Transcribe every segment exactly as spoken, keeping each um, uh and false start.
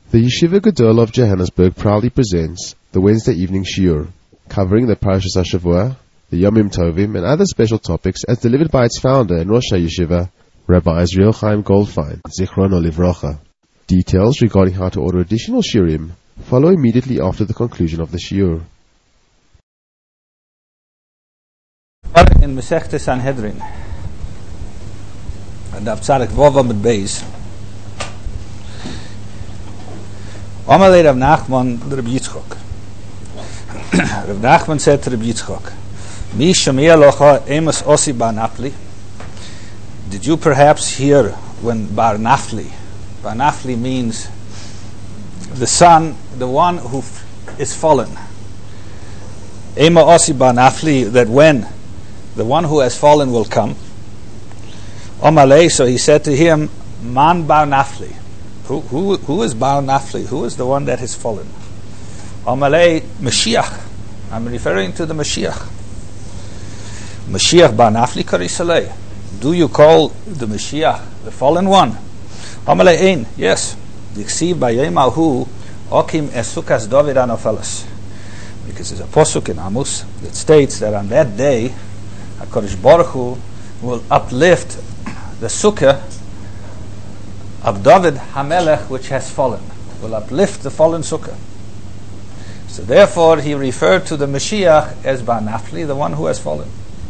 The Yeshiva Gedol of Johannesburg proudly presents the Wednesday evening shiur, covering the Parashas HaShavua, the Yomim Tovim, and other special topics as delivered by its founder and Rosh HaYeshiva, Rabbi Israel Chaim Goldfein, Zichrono Livrocha. Details regarding how to order additional shiurim follow immediately after the conclusion of the shiur. In Masechta Sanhedrin, and Daf Tzadik Vova mit Beis, Amalei Rav Nachman the Rabbi Yitzchok. Rav Nachman said to Rabbi Yitzchok, Mi Shomia Locha Amos Osi Bar Nafli. Did you perhaps hear when Bar Nafli? Bar Nafli means the son, the one who f- is fallen. Ema Osi Bar Nafli, that when the one who has fallen will come. Amalei, so he said to him, Man Bar Nafli. Who, who, who is Bar Nafli? Who is the one that has fallen? Amalei, Mashiach. I'm referring to the Mashiach. Mashiach Bar Nafli Karisalei. Do you call the Mashiach the fallen one? Amalei Ein, yes. Diksiv Bayemahu Okim Esukas David Anofelas. Because there's a posuk in Amos that states that on that day, HaKadosh Baruch Hu will uplift the sukkah of David HaMelech, which has fallen. Will uplift the fallen sukkah. So therefore he referred to the Mashiach as Bar Nafli, the one who has fallen.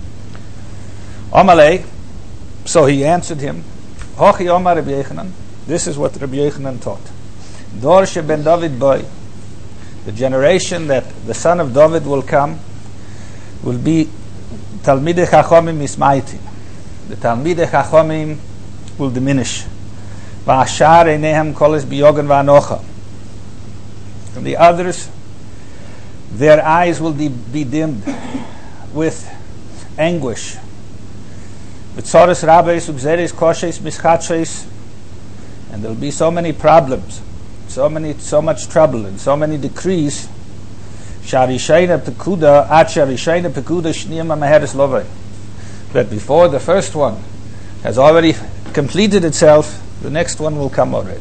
Amalei, so he answered him, Hochi Omar Rabbi Yechanan, this is what Rabbi Yechanan taught. Dor she ben David boy, the generation that the son of David will come, will be Talmidei Chachomim Mismaitin. The Talmidei Chachomim will diminish. Va'ashar einehem kolis biyogan va'anocha. And the others, their eyes will be dimmed with anguish. V'tzoros rabeis ugzeres koshes mischatches. And there will be so many problems, so many, so much trouble, and so many decrees. Sharishayna pekuda, at sharishayna pekuda shniyama meheres lovay. That before the first one has already completed itself, the next one will come already.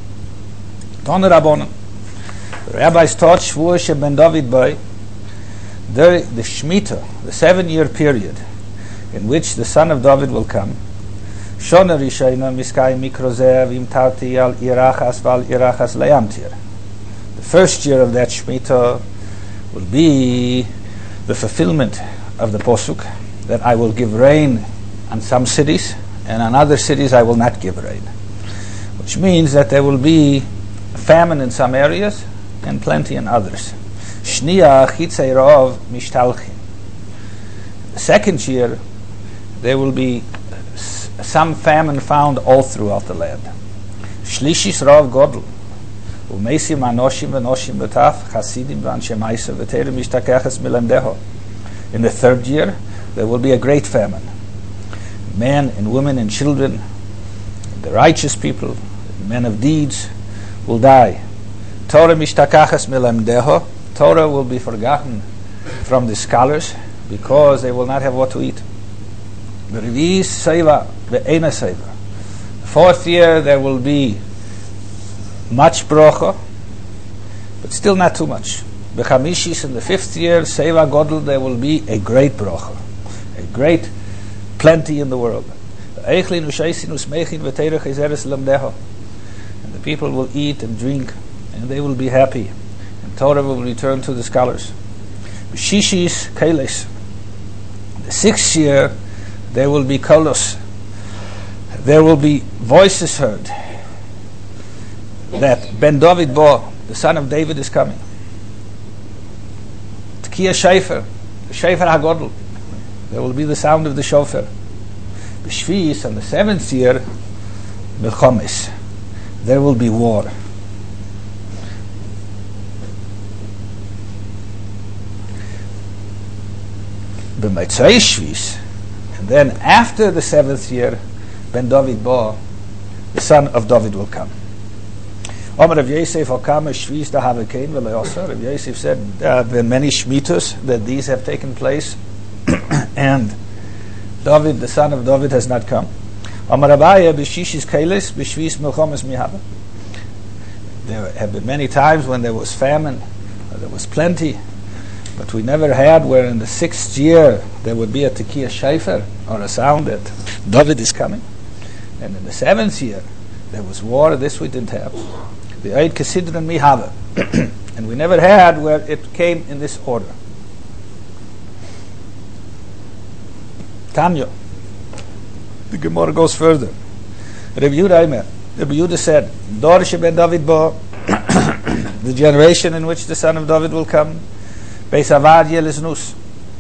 Ton Rabbanon. The rabbis taught Shvuah Sheben David by the, the Shemitah, the seven-year period in which the son of David will come. Shona Rishayna Miskai Mikrozer Vim Tarti Al Irachas Val Irachas Layamtir. The first year of that Shemitah will be the fulfillment of the posuk that I will give rain on some cities and on other cities I will not give rain, which means that there will be famine in some areas and plenty in others. Shniya chitzei rov mishtalchin. The second year there will be s- some famine found all throughout the land. Shlishis rov godl. In the third year, there will be a great famine. Men and women and children, the righteous people, men of deeds, will die. Torah Torah will be forgotten from the scholars because they will not have what to eat. The fourth year, there will be much brocha, but still not too much. Bechamishis, in the fifth year, Seva Godel, there will be a great brocha, a great plenty in the world. And the people will eat and drink, and they will be happy, and Torah will return to the scholars. Shishis Kailes, the sixth year, there will be kolos, there will be voices heard that Ben David Bo, the son of David, is coming. Tkiya Shofar, the Shofar HaGodl, there will be the sound of the shofar. B'Shvi'is, on the seventh year, Milchomes, there will be war. B'Motzei Shvi'is, and then after the seventh year, Ben David Bo, the son of David, will come. Rav Yosef said there have been many shmitas that these have taken place, and David, the son of David, has not come. There have been many times when there was famine, there was plenty, but we never had where in the sixth year there would be a tekiah shofar, or a sound that David is coming. And in the seventh year there was war. This we didn't have. The Eid Kesidron Mihava. And we never had where it came in this order. Tanya. The Gemara goes further. Rabbi Yehuda Aimer. Rabbi Yehuda said, Dor sheben David bo, the generation in which the son of David will come, Beis Avad Yeliznus.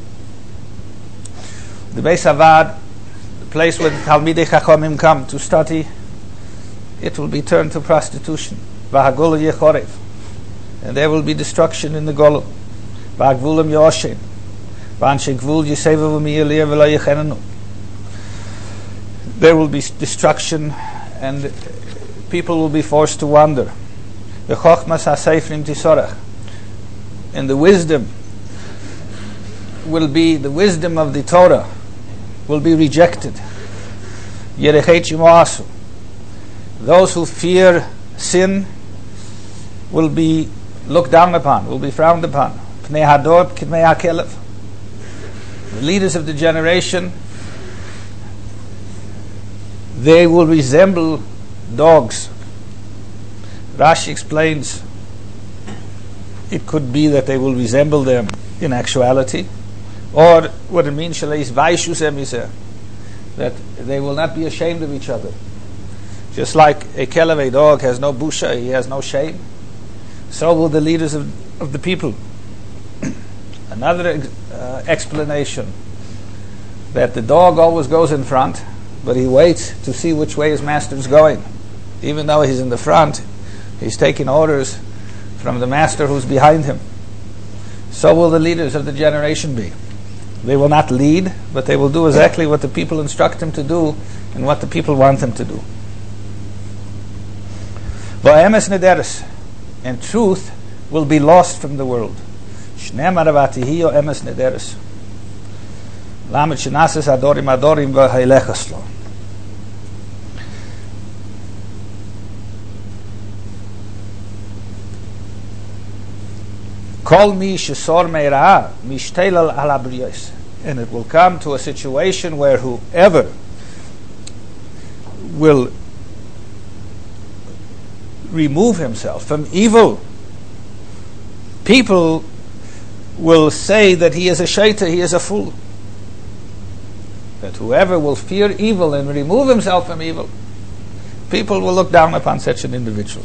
The Beis Avad, the place where the Talmidei Chachamim come to study, it will be turned to prostitution. V'hagolu yechorev. And there will be destruction in the Golem. V'hagvulim yoshen. V'anshe gvul yisevu v'miyelir v'lo yechenenu. There will be destruction, and people will be forced to wander. V'chochmas ha'seifrim tisorach. And the wisdom will be, the wisdom of the Torah will be rejected. Yerechei shimoasu. Those who fear sin will be looked down upon, will be frowned upon. Pnei hador k'pnei hakelev. The leaders of the generation, they will resemble dogs. Rashi explains it could be that they will resemble them in actuality, or what it means, that they will not be ashamed of each other. Just like a kelev, a dog, has no busha, he has no shame, so will the leaders of, of the people. Another uh, explanation, that the dog always goes in front, but he waits to see which way his master is going. Even though he's in the front, he's taking orders from the master who's behind him. So will the leaders of the generation be. They will not lead, but they will do exactly what the people instruct them to do and what the people want them to do. V'emes nederes, and truth will be lost from the world. Shneimar v'atihiyo emes nederes. Lamed shenases adorim adorim v'hailechas lo. Kol mi shesor meirah mishtelal al abriyos. And it will come to a situation where whoever will remove himself from evil, people will say that he is a shaita, he is a fool. That whoever will fear evil and remove himself from evil, people will look down upon such an individual.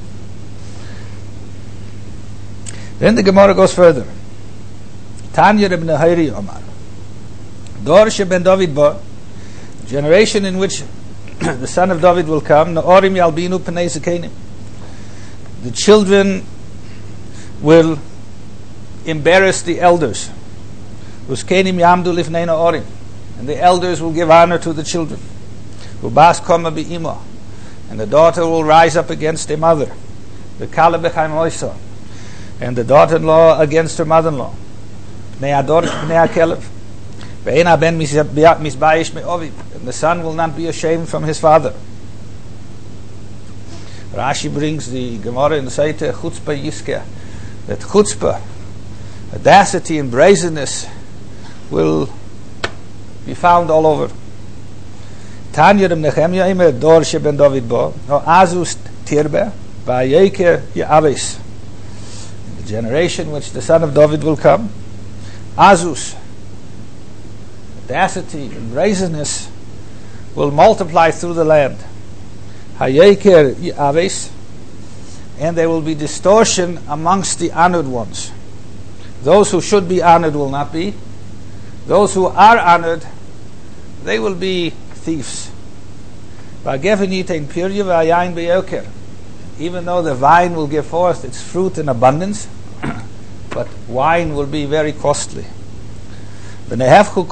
Then the Gemara goes further. Tanya ibn Hayri Omar. Dor sheben David ba, generation in which the son of David will come, Na'orim yalbinu pnei zakenim. The children will embarrass the elders. Uskenim yamdu lifnei na'orim. And the elders will give honor to the children. Ubas koma bi'ima. And the daughter will rise up against their mother. The kala b'chaim oisa. And the daughter-in-law against her mother-in-law. Pnei ador pnei hakelev. Ve'ena ben misbayish me'ovid. And the son will not be ashamed from his father. Rashi brings the Gemara in the Saita chutzpah yiskeh, that chutzpah, audacity and brazenness, will be found all over. Tanya dem Nehemiah imer dor sheben David bo, no azus tirbe, va'yeker ya'aves. The generation which the son of David will come, azus, audacity and brazenness, will multiply through the land. Hayeker Yaves, and there will be distortion amongst the honored ones. Those who should be honored will not be. Those who are honored, they will be thieves. Even though the vine will give forth its fruit in abundance, but wine will be very costly. And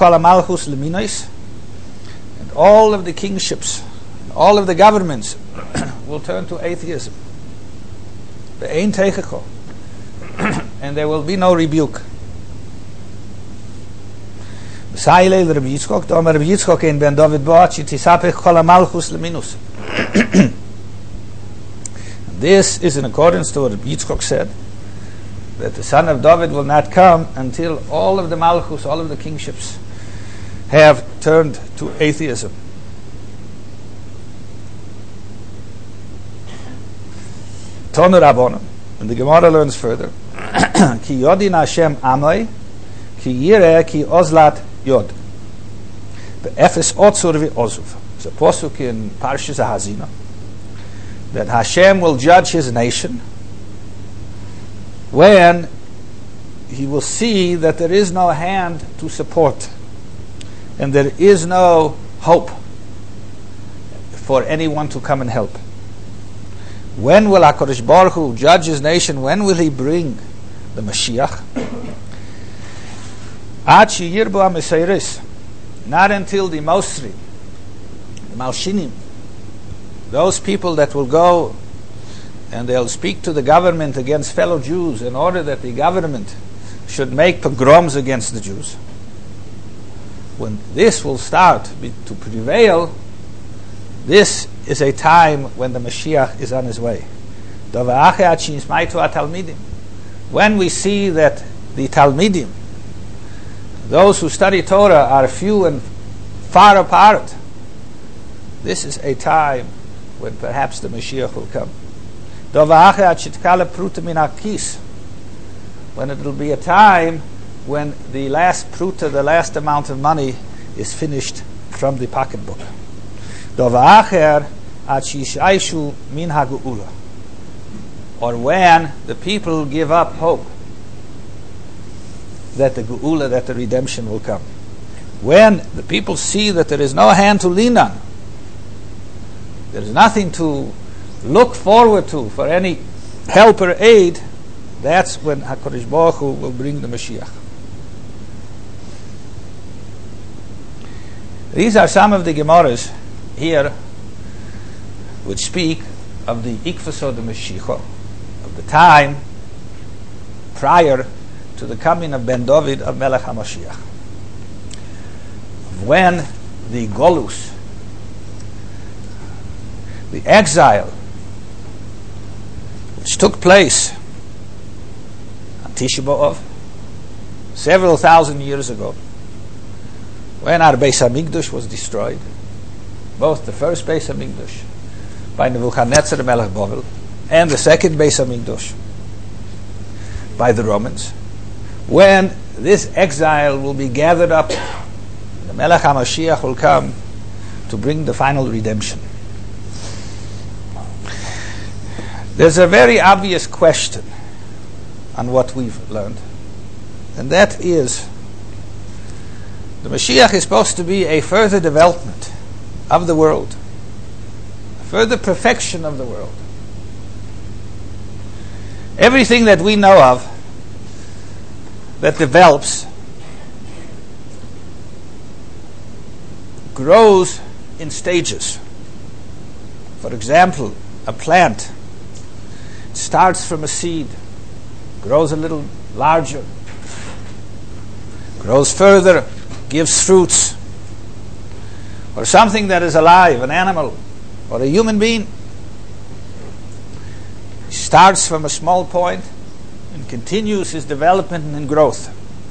all of the kingships, all of the governments will turn to atheism. And there will be no rebuke. And This is in accordance to what Yitzchok said, that the son of David will not come until all of the malchus, all of the kingships, have turned to atheism. Tonu Rabbanon, and the Gemara learns further, Ki yodin Hashem amoi, ki yireh ki ozlat yod. Be'efes otzur ve'ozuv. It's a posuk in Parshas HaHazina, that Hashem will judge His nation when He will see that there is no hand to support and there is no hope for anyone to come and help. When will HaKadosh Baruch Hu judge His nation? When will He bring the Mashiach? Ad sheyirbu ha-meseiris, not until the Mosri, the Malshinim, those people that will go and they'll speak to the government against fellow Jews in order that the government should make pogroms against the Jews. When this will start be, to prevail, this is a time when the Mashiach is on his way. When we see that the Talmidim, those who study Torah, are few and far apart, this is a time when perhaps the Mashiach will come. When it will be a time when the last pruta, the last amount of money, is finished from the pocketbook. Or when the people give up hope that the geula, that the redemption will come. When the people see that there is no hand to lean on, there is nothing to look forward to for any help or aid, that's when HaKadosh Baruch Hu will bring the Mashiach. These are some of the Gemaras here which speak of the Ikvasod Mashiach, of the time prior to the coming of Ben David, of Melech HaMashiach. When the Golus, the exile, which took place on Tisha B'Av several thousand years ago, when our Beis HaMikdash was destroyed, both the first Beis HaMikdash by Nebuchadnezzar Melech Bavel and the second Beis HaMikdash by the Romans, when this exile will be gathered up, the Melech HaMashiach will come to bring the final redemption. There's a very obvious question on what we've learned, and that is, the Mashiach is supposed to be a further development of the world, a further perfection of the world. Everything that we know of that develops grows in stages. For example, a plant starts from a seed, grows a little larger, grows further, gives fruits. Or something that is alive, an animal or a human being, starts from a small point and continues his development and growth.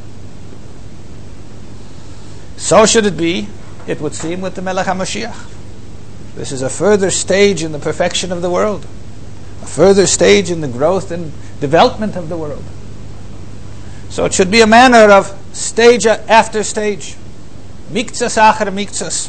So should it be, it would seem, with the Melech HaMashiach. This is a further stage in the perfection of the world, a further stage in the growth and development of the world. So it should be a manner of stage after stage, miktsas acher miktsas.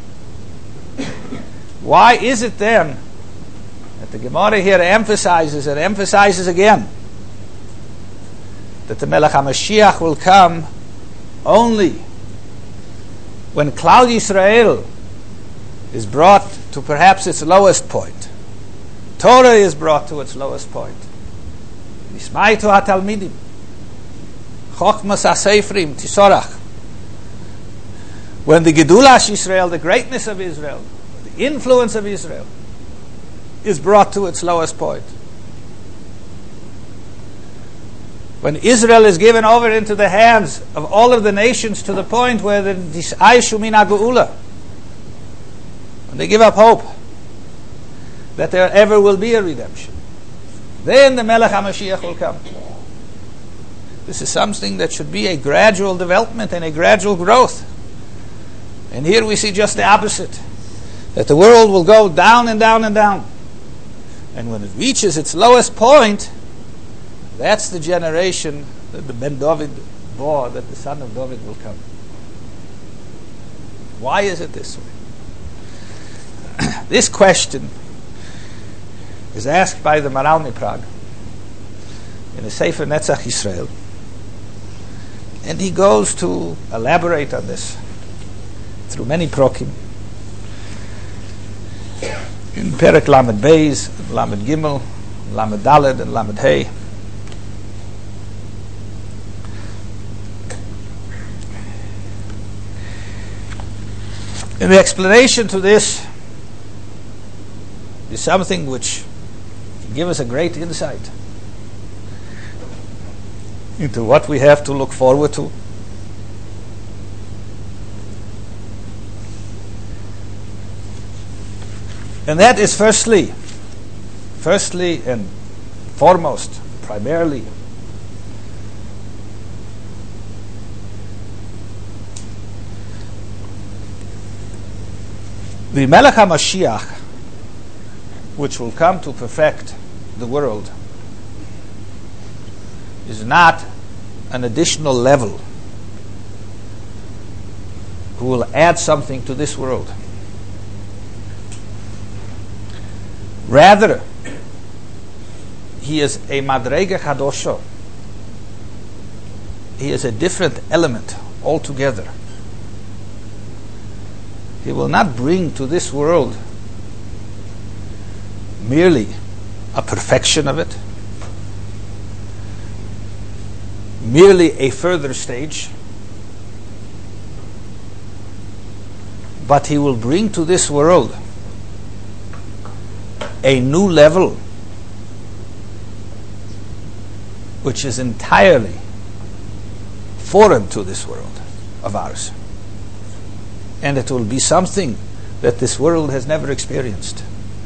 Why is it then that the Gemara here emphasizes and emphasizes again that the Melech HaMashiach will come only when Klal Yisrael is brought to perhaps its lowest point? Torah is brought to its lowest point. Nismaitu ha-talmidim, Chochmas ha-seifrim, Tisorach. When the Gedulas Yisrael, the greatness of Israel, the influence of Israel, is brought to its lowest point. When Israel is given over into the hands of all of the nations to the point where the Aishu min ha-geula, when they give up hope that there ever will be a redemption. then the Melech HaMashiach will come. This is something that should be a gradual development and a gradual growth. And here we see just the opposite, that the world will go down and down and down. And when it reaches its lowest point, that's the generation that the Ben David bore, that the son of David will come. Why is it this way? This question is asked by the Maharal MiPrague in the Sefer Netzach Yisrael, and he goes to elaborate on this through many prokim in Perek Lamed Beis, Lamed Gimel, Lamed Daled, and Lamed Hey. And the explanation to this is something which can give us a great insight into what we have to look forward to. And that is firstly, firstly and foremost, primarily, the Melech HaMashiach, which will come to perfect the world, is not an additional level who will add something to this world. Rather, he is a Madrega Chadosho. He is a different element altogether. He will not bring to this world merely a perfection of it, merely a further stage, but he will bring to this world a new level which is entirely foreign to this world of ours. And it will be something that this world has never experienced.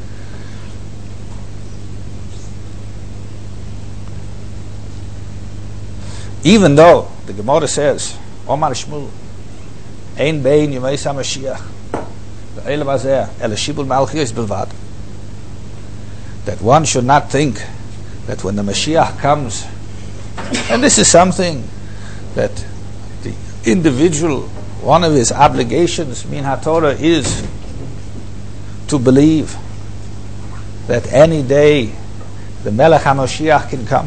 Even though the Gemara says, Omar Shmuel, Ein bein Yemei HaMashiach, Ve'elev hazeh, ele shibul malchus bilvad, that one should not think that when the Mashiach comes, and this is something that the individual, one of his obligations, min HaTorah, is to believe that any day the Melech HaMashiach can come.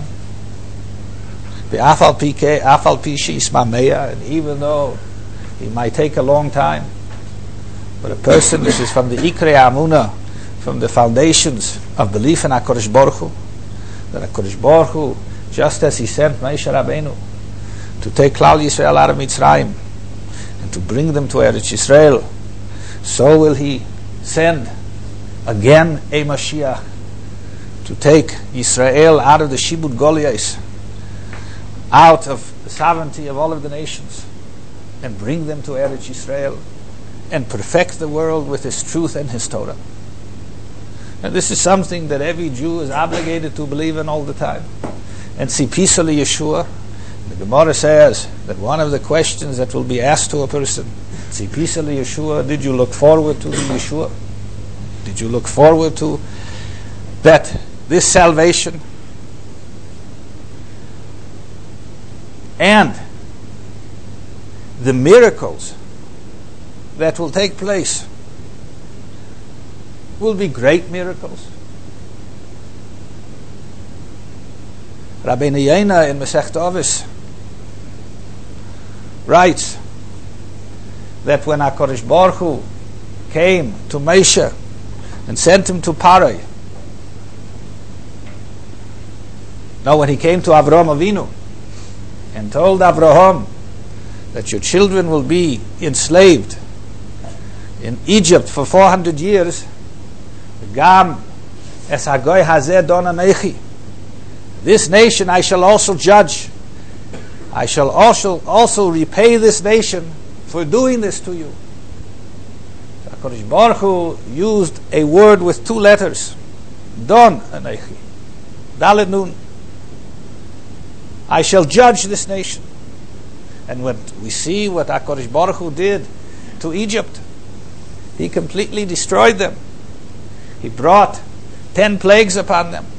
And even though it might take a long time, but a person, this is from the Ikrei Amunah, from the foundations of belief in HaKadosh Baruch Hu, that HaKadosh Baruch Hu, just as he sent Moshe Rabbeinu to take Klal Yisrael out of Mitzrayim and to bring them to Eretz Yisrael, so will he send again a Mashiach to take Yisrael out of the Shibud Goliath, out of the sovereignty of all of the nations, and bring them to Eretz Yisrael and perfect the world with his truth and his Torah. And this is something that every Jew is obligated to believe in all the time. And Tzipisa Yeshua, the Gemara says that one of the questions that will be asked to a person, Tzipisa Yeshua, did you look forward to the Yeshua? Did you look forward to that, this salvation? And the miracles that will take place will be great miracles. Rabbeinu Yonah in Masechet Avos writes that when HaKadosh Baruch Hu came to Moshe and sent him to Parai, now when he came to Avraham Avinu and told Avraham that your children will be enslaved in Egypt for four hundred years, Gam es hagoy hazeh don anechi, this nation I shall also judge. I shall also also repay this nation for doing this to you. So HaKadosh Baruch Hu used a word with two letters, don anechi. Dalet Nun. I shall judge this nation. And when we see what HaKadosh Baruch Hu did to Egypt, He completely destroyed them. He brought ten plagues upon them.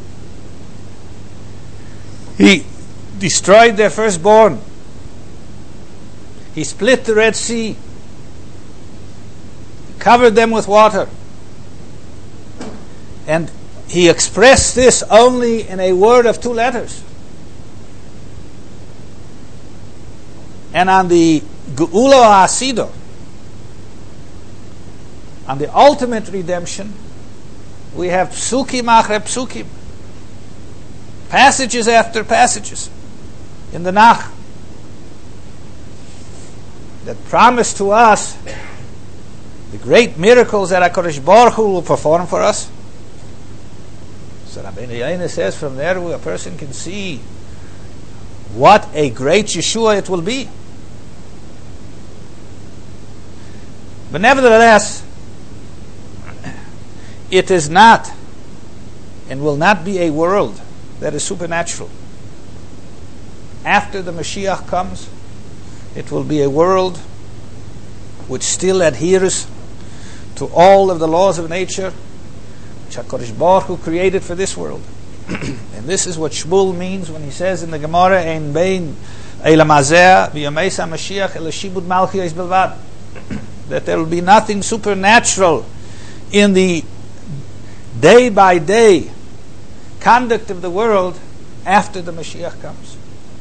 He destroyed their firstborn. He split the Red Sea, covered them with water. And He expressed this only in a word of two letters. And on the Geula HaSido, on the ultimate redemption, we have psukim achre psukim, passages after passages in the Nach that promise to us the great miracles that HaKadosh Baruch Hu will perform for us. So Rabbeinu Yoina says from there a person can see what a great Yeshua it will be. But nevertheless, it is not and will not be a world that is supernatural. After the Mashiach comes, it will be a world which still adheres to all of the laws of nature which HaKadosh Baruch Hu created for this world. And this is what Shmuel means when he says in the Gemara, Ein bein elam hazeh v'yamei Mashiach ela shibud malchi es bilvad, that there will be nothing supernatural in the day by day conduct of the world after the Mashiach comes.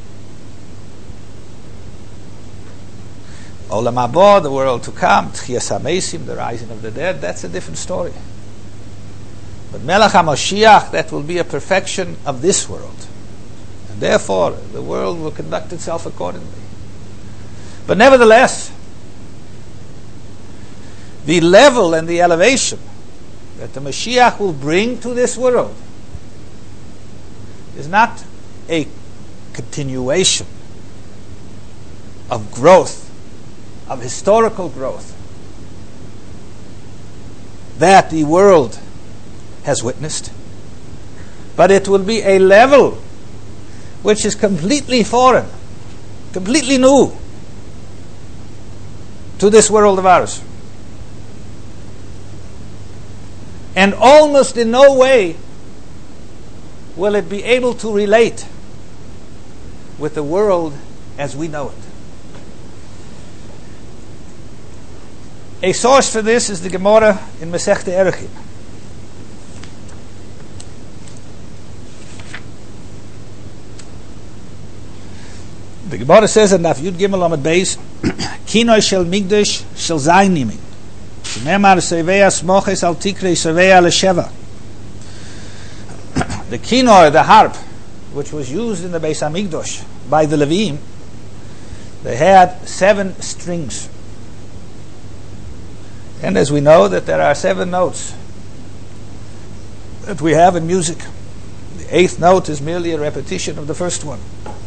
Olam haba, the world to come, Tchias HaMeisim, the rising of the dead, that's a different story. But Melech HaMashiach, that will be a perfection of this world. And therefore, the world will conduct itself accordingly. But nevertheless, the level and the elevation that the Mashiach will bring to this world is not a continuation of growth, of historical growth that the world has witnessed, but it will be a level which is completely foreign, completely new to this world of ours. And almost in no way will it be able to relate with the world as we know it. A source for this is the Gemara in Masechta Erechim. The Gemara says in Daf Yud Gimel Amud Beis, Kinoi shel Migdash shel Zayin Nimin. Shememar Sevea Smoches al Tikrei Sevea Lesheva. The kinor, the harp, which was used in the Beis Hamikdash by the Levim, they had seven strings. And as we know that there are seven notes that we have in music. The eighth note is merely a repetition of the first one.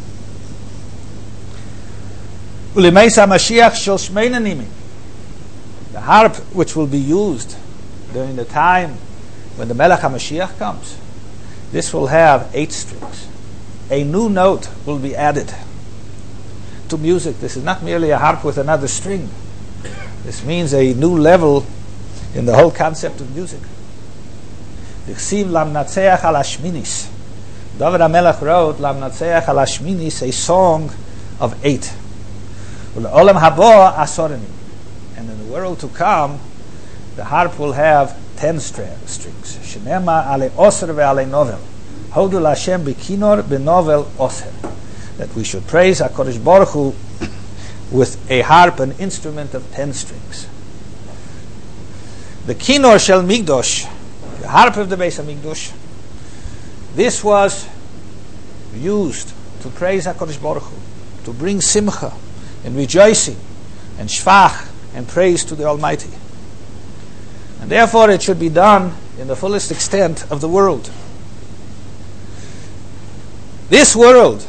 Ulimeisa Mashiach shel Shmeina Nimin. The harp which will be used during the time when the Melech HaMashiach comes, this will have eight strings. A new note will be added to music. This is not merely a harp with another string. This means a new level in the whole concept of music. Dichsiv lam natseach al hashminis. David HaMelech wrote lam natseach al hashminis, a song of eight. U'le'olam habo asorenim. And in the world to come, the harp will have ten stra- strings. Shenema ale oser ve'ale novel. Hodu l'Hashem b'kinor b'novel oser. That we should praise HaKadosh Baruch Hu with a harp, an instrument of ten strings. The kinor shel Migdosh, the harp of the Beis Hamikdash, this was used to praise HaKadosh Baruch Hu, to bring simcha and rejoicing and shvach and praise to the Almighty. And therefore it should be done in the fullest extent of the world. This world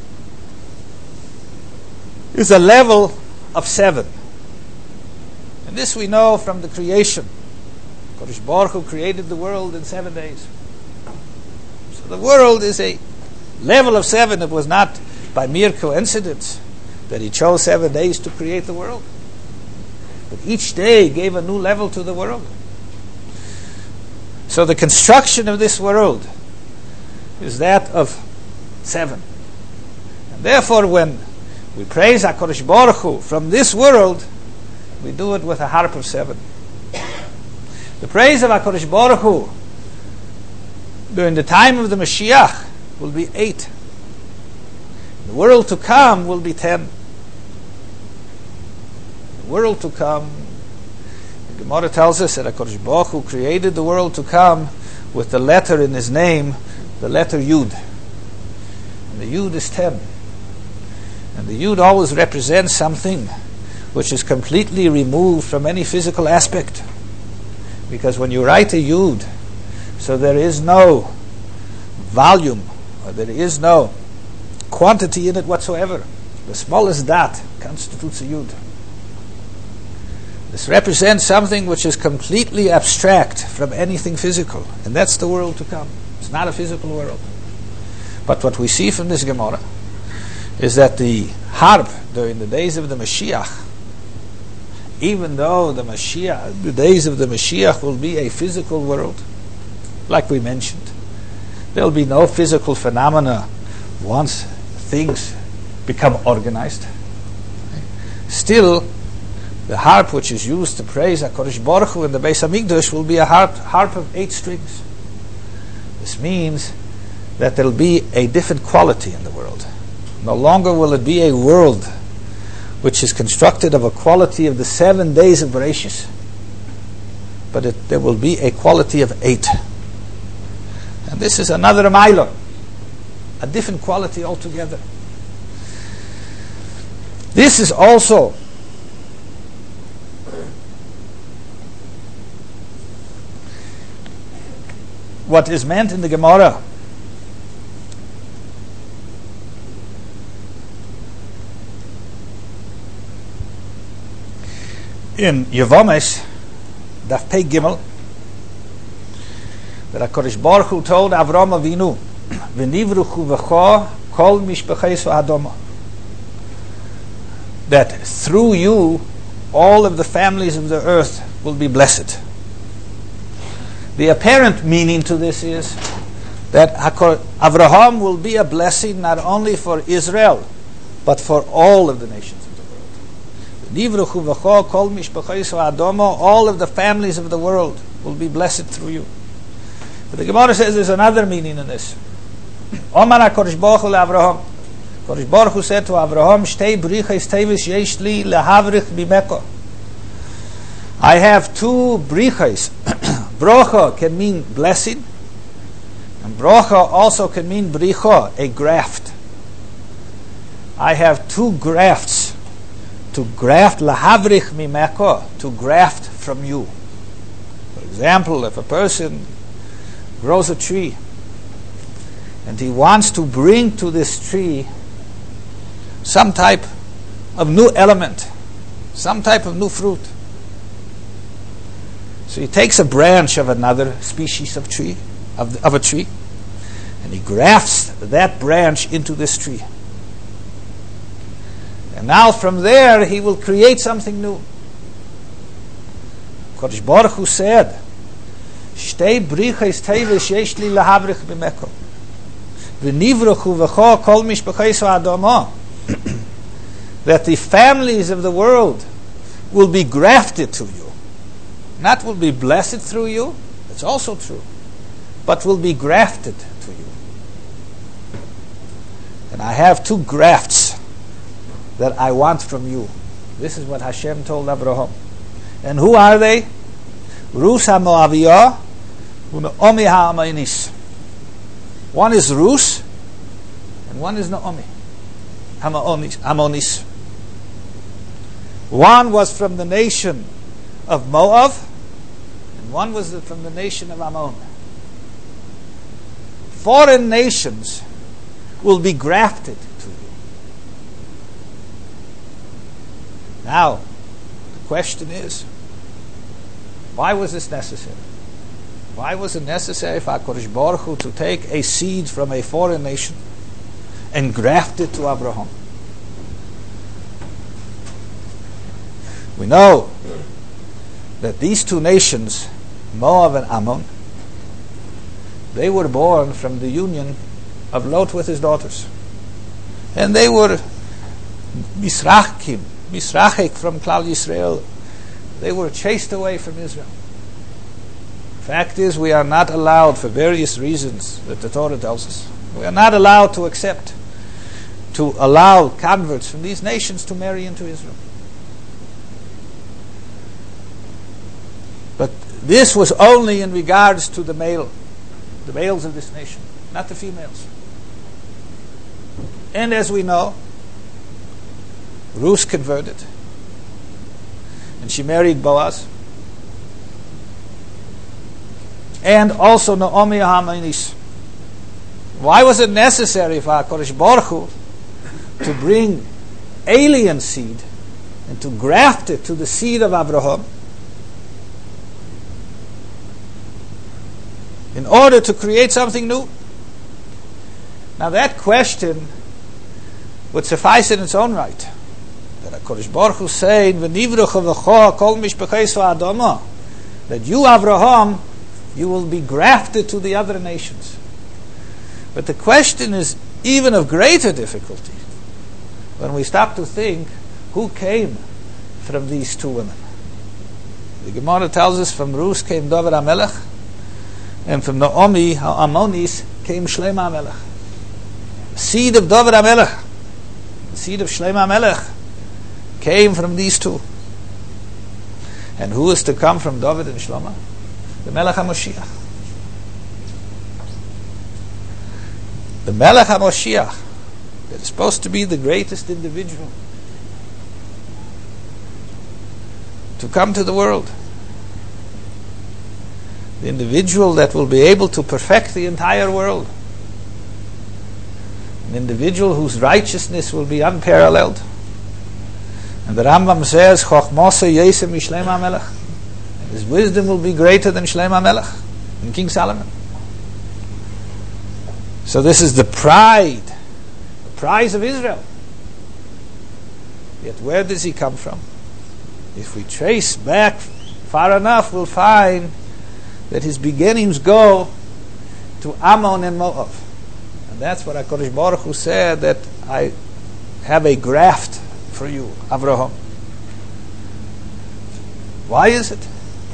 is a level of seven. And this we know from the creation. Kodesh Baruch Hu created the world in seven days. So the world is a level of seven. It was not by mere coincidence that he chose seven days to create the world. But each day gave a new level to the world. So the construction of this world is that of seven. And therefore when we praise HaKadosh Baruch Hu from this world, we do it with a harp of seven. The praise of HaKadosh Baruch Hu during the time of the Mashiach will be eight. The world to come will be ten. The world to come, the Gemara tells us that HaKadosh Baruch Hu created the world to come with the letter in his name, the letter Yud. And the Yud is ten. And the Yud always represents something which is completely removed from any physical aspect. Because when you write a Yud, so there is no volume, or there is no quantity in it whatsoever. The smallest dot constitutes a Yud. This represents something which is completely abstract from anything physical, and that's the world to come. It's not a physical world. But what we see from this Gemara is that the harp during the days of the Mashiach, even though the Mashiach, the days of the Mashiach will be a physical world, like we mentioned, there will be no physical phenomena once things become organized. Still, the harp which is used to praise HaKadosh Baruch Hu in the Beis HaMikdash will be a harp, harp of eight strings. This means that there will be a different quality in the world. No longer will it be a world which is constructed of a quality of the seven days of Bereshis, but it, there will be a quality of eight. And this is another Maila, a different quality altogether. This is also what is meant in the Gemara in Yevomes, Daf Pei Gimel, that HaKadosh Baruch Hu told Avram Avinu, "V'nivruchu v'cho kol mishpacheis v'adoma," that through you all of the families of the earth will be blessed. The apparent meaning to this is that Avraham will be a blessing not only for Israel, but for all of the nations of the world. V'nivruchu v'cho kol mishpacheis v'adoma, all of the families of the world will be blessed through you. But the Gemara says there's another meaning in this. Omar HaKadosh Baruch Hu le'Avraham. HaKadosh Baruch Hu said to Avraham, Shtei brichas tevis yesh li lehavrich bimeko. I have two brichas. Brocha can mean blessing, and brocha also can mean bricha, a graft. I have two grafts. To graft lehavrich mimeko, to graft from you. For example, if a person grows a tree and he wants to bring to this tree some type of new element, some type of new fruit. So he takes a branch of another species of tree, of, the, of a tree, and he grafts that branch into this tree. And now from there he will create something new. Kodesh Baruch Hu said, Shtei brichas tevis yesh li lehavrich bimeko. V'nivruchu v'cho kol mishpacheis v'adoma. That the families of the world will be grafted to you. Not will be blessed through you, that's also true, but will be grafted to you. And I have two grafts that I want from you. This is what Hashem told Abraham. And who are they? Rus HaMoaviyah uNaomi HaAmonis. One is Rus and one is Naomi HaAmonis. One was from the nation of Moab, and one was from the nation of Ammon. Foreign nations will be grafted to you. Now, the question is, why was this necessary? Why was it necessary for HaKadosh Baruch Hu to take a seed from a foreign nation and graft it to Abraham? We know that these two nations, Moab and Ammon, they were born from the union of Lot with his daughters. And they were Misrachim, Misrachik from Klal Yisrael. They were chased away from Israel. Fact is, we are not allowed, for various reasons that the Torah tells us, we are not allowed to accept, to allow converts from these nations to marry into Israel. But this was only in regards to the male, the males of this nation, not the females. And as we know, Ruth converted, and she married Boaz, and also Naomi Hamanis. Why was it necessary for HaKadosh Baruch Hu to bring alien seed and to graft it to the seed of Abraham in order to create something new? Now that question would suffice in its own right. That HaKadosh Baruch Hu saying, "V'nivrucha v'cho kol mishpachos ha'adama," that you, Abraham, you will be grafted to the other nations. But the question is even of greater difficulty when we stop to think who came from these two women. The Gemara tells us from Ruth came David HaMelech, and from Naomi HaAmmonis came Shlomo HaMelech. The seed of David HaMelech, the seed of Shlomo HaMelech came from these two. And who is to come from David and Shlomo? The Melech HaMoshiach. The Melech HaMoshiach, that is supposed to be the greatest individual to come to the world. The individual that will be able to perfect the entire world. An individual whose righteousness will be unparalleled. And the Rambam says, Chochmasa Yesem Mishleim HaMelech. His wisdom will be greater than Shlomo HaMelech and King Solomon. So this is the pride, the prize of Israel. Yet where does he come from? If we trace back far enough, we'll find that his beginnings go to Ammon and Moab. And that's what HaKadosh Baruch Hu said, that I have a graft for you, Avraham. Why is it?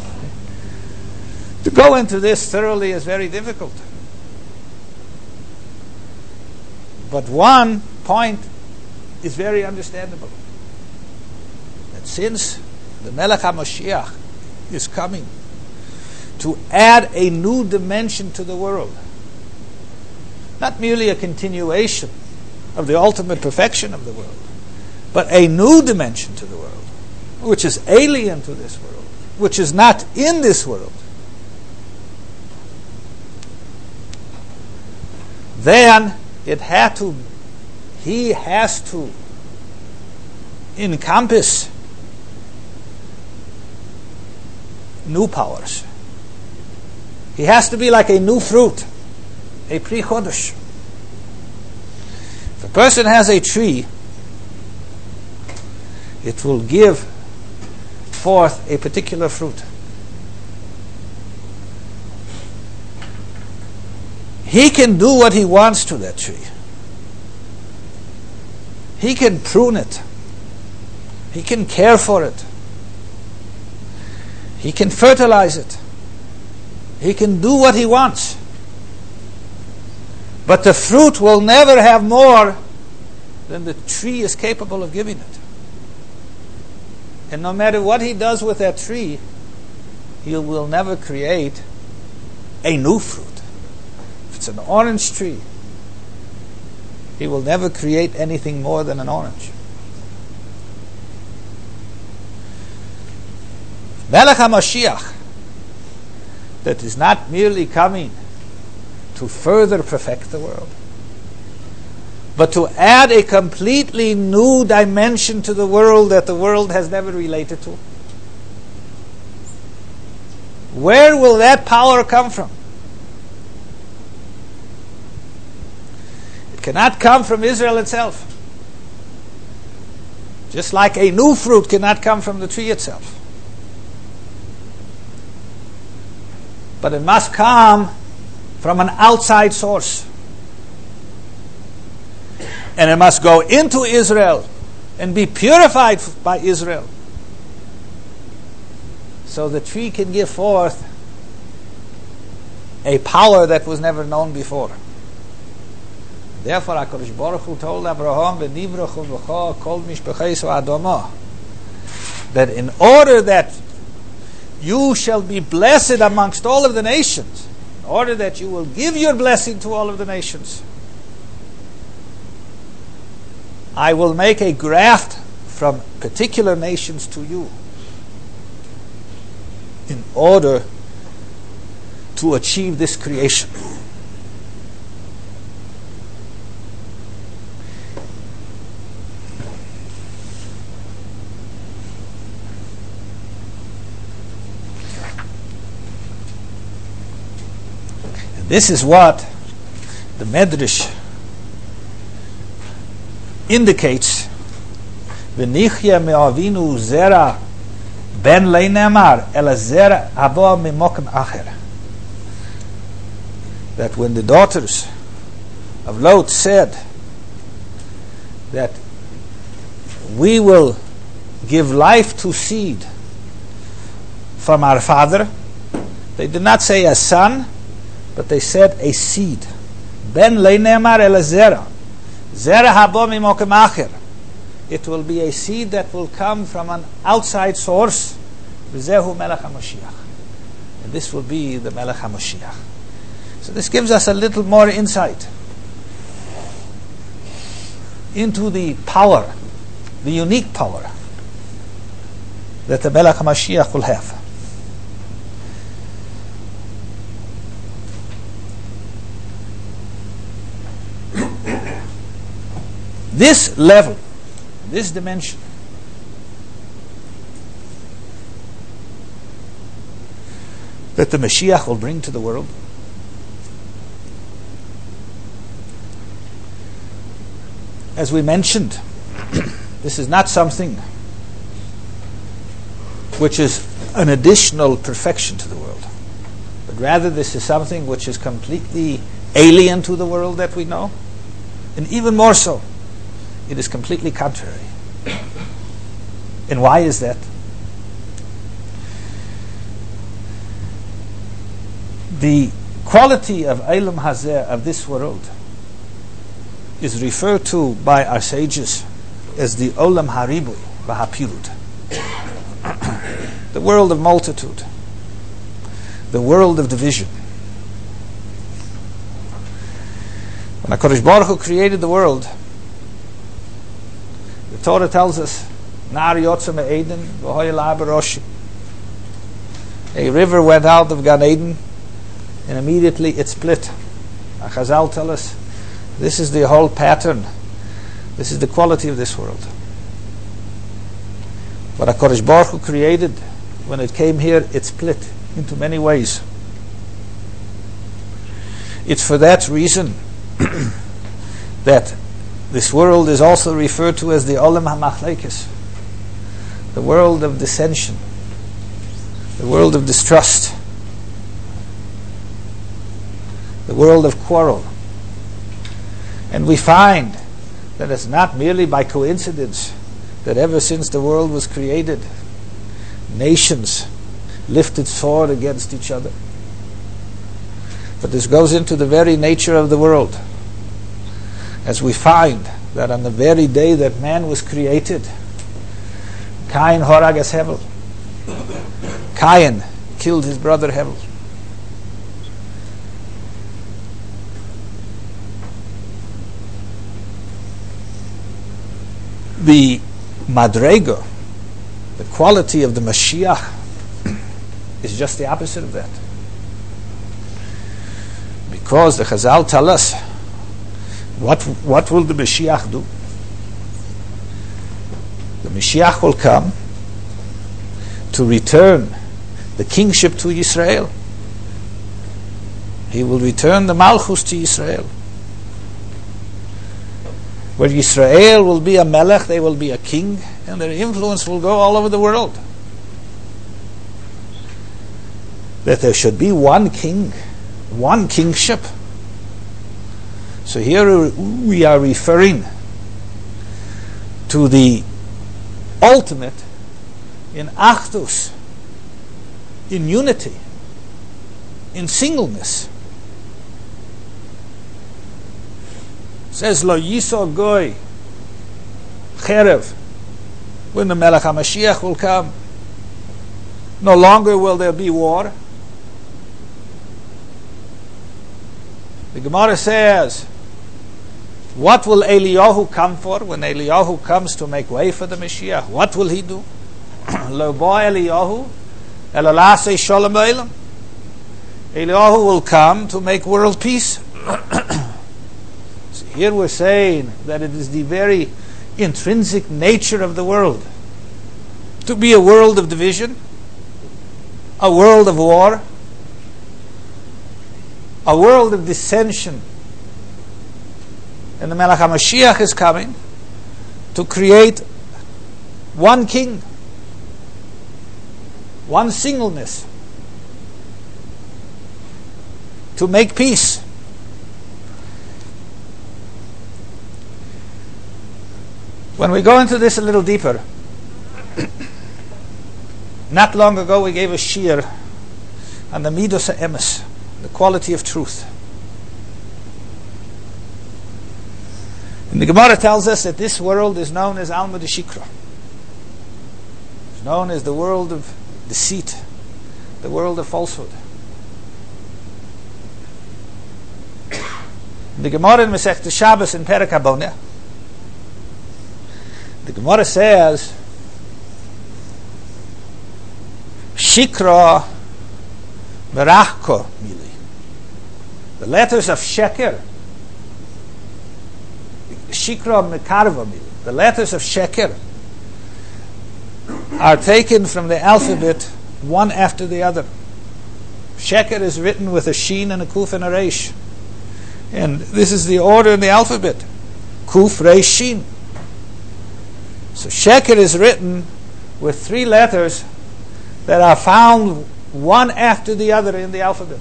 To go into this thoroughly is very difficult. But one point is very understandable. That since the Melech HaMoshiach is coming to add a new dimension to the world, not merely a continuation of the ultimate perfection of the world, but a new dimension to the world, which is alien to this world, which is not in this world, then it had to, he has to encompass new powers. He has to be like a new fruit, a Pri Chodesh. If a person has a tree, it will give forth a particular fruit. He can do what he wants to that tree. He can prune it. He can care for it. He can fertilize it. He can do what he wants. But the fruit will never have more than the tree is capable of giving it. And no matter what he does with that tree, he will never create a new fruit. If it's an orange tree, he will never create anything more than an orange. Melech HaMashiach, that is not merely coming to further perfect the world, but to add a completely new dimension to the world that the world has never related to. Where will that power come from? It cannot come from Israel itself. Just like a new fruit cannot come from the tree itself. But it must come from an outside source. And it must go into Israel and be purified by Israel, so the tree can give forth a power that was never known before. Therefore, HaKadosh Baruch Hu told Abraham, "V'nivrachu v'cha kol mishpacheis v'adamah," that in order that you shall be blessed amongst all of the nations, in order that you will give your blessing to all of the nations, I will make a graft from particular nations to you, in order to achieve this creation. And this is what the Medrash indicates. V'nichya me'avinu zera ben leinemar ela zera haba mimokem acher. That when the daughters of Lot said that we will give life to seed from our father, they did not say a son, but they said a seed. Ben leinemar ela zera. Zera haba mimokem acher. It will be a seed that will come from an outside source. V'zehu melech HaMashiach. And this will be the Melech HaMashiach. So this gives us a little more insight into the power, the unique power that the Melech HaMashiach will have. This level, this dimension, that the Mashiach will bring to the world, as we mentioned, this is not something which is an additional perfection to the world, but rather this is something which is completely alien to the world that we know, and even more so, it is completely contrary. And why is that? The quality of Eilam Hazeh, of this world, is referred to by our sages as the Olam Haribui V'Hapirud, the world of multitude, the world of division. When HaKadosh Baruch Hu created the world, the Torah tells us, Nar Yotza Me'eden V'Hoy La B'Roshi. A river went out of Gan Eden, and immediately it split. Chazal tell us, this is the whole pattern. This is the quality of this world. What HaKadosh Baruch Hu created, when it came here, it split into many ways. It's for that reason that this world is also referred to as the Olam HaMachlekes, the world of dissension, the world of distrust, the world of quarrel. And we find that it's not merely by coincidence that ever since the world was created, nations lifted sword against each other. But this goes into the very nature of the world, as we find that on the very day that man was created, Cain horag es Hevel. Cain killed his brother Hevel. The Madrega, the quality of the Mashiach, is just the opposite of that. Because the Chazal tell us, what what will the Mashiach do? The Mashiach will come to return the kingship to Yisrael. He will return the Malchus to Yisrael. Where Yisrael will be a melech, they will be a king, and their influence will go all over the world. That there should be one king, one kingship. So here we are referring to the ultimate in achdus, in unity, in singleness. Says Lo Yiso Goy Cherev, when the Melech HaMashiach will come, no longer will there be war. The Gemara says, what will Eliyahu come for when Eliyahu comes to make way for the Mashiach? What will he do? Lo ba Eliyahu ela la'aseh shalom ba'olam. Eliyahu will come to make world peace. So here we're saying that it is the very intrinsic nature of the world to be a world of division, a world of war, a world of dissension. And the Melech HaMashiach is coming to create one king, one singleness, to make peace. When we go into this a little deeper, not long ago we gave a shiur on the midos ha'emes, the quality of truth. And the Gemara tells us that this world is known as Alma Deshikra. It's known as the world of deceit, the world of falsehood. The Gemara in Masechta Shabbos in Perek Haboneh, the Gemara says, Shikra Merachko Mili. The letters of Sheker, Shikra Mekarva Mili, the letters of Sheker are taken from the alphabet one after the other. Sheker is written with a Shin and a Kuf and a Reish. And this is the order in the alphabet. Kuf, Reish, Shin. So Sheker is written with three letters that are found one after the other in the alphabet.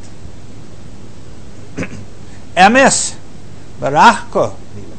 Emes, Barachko.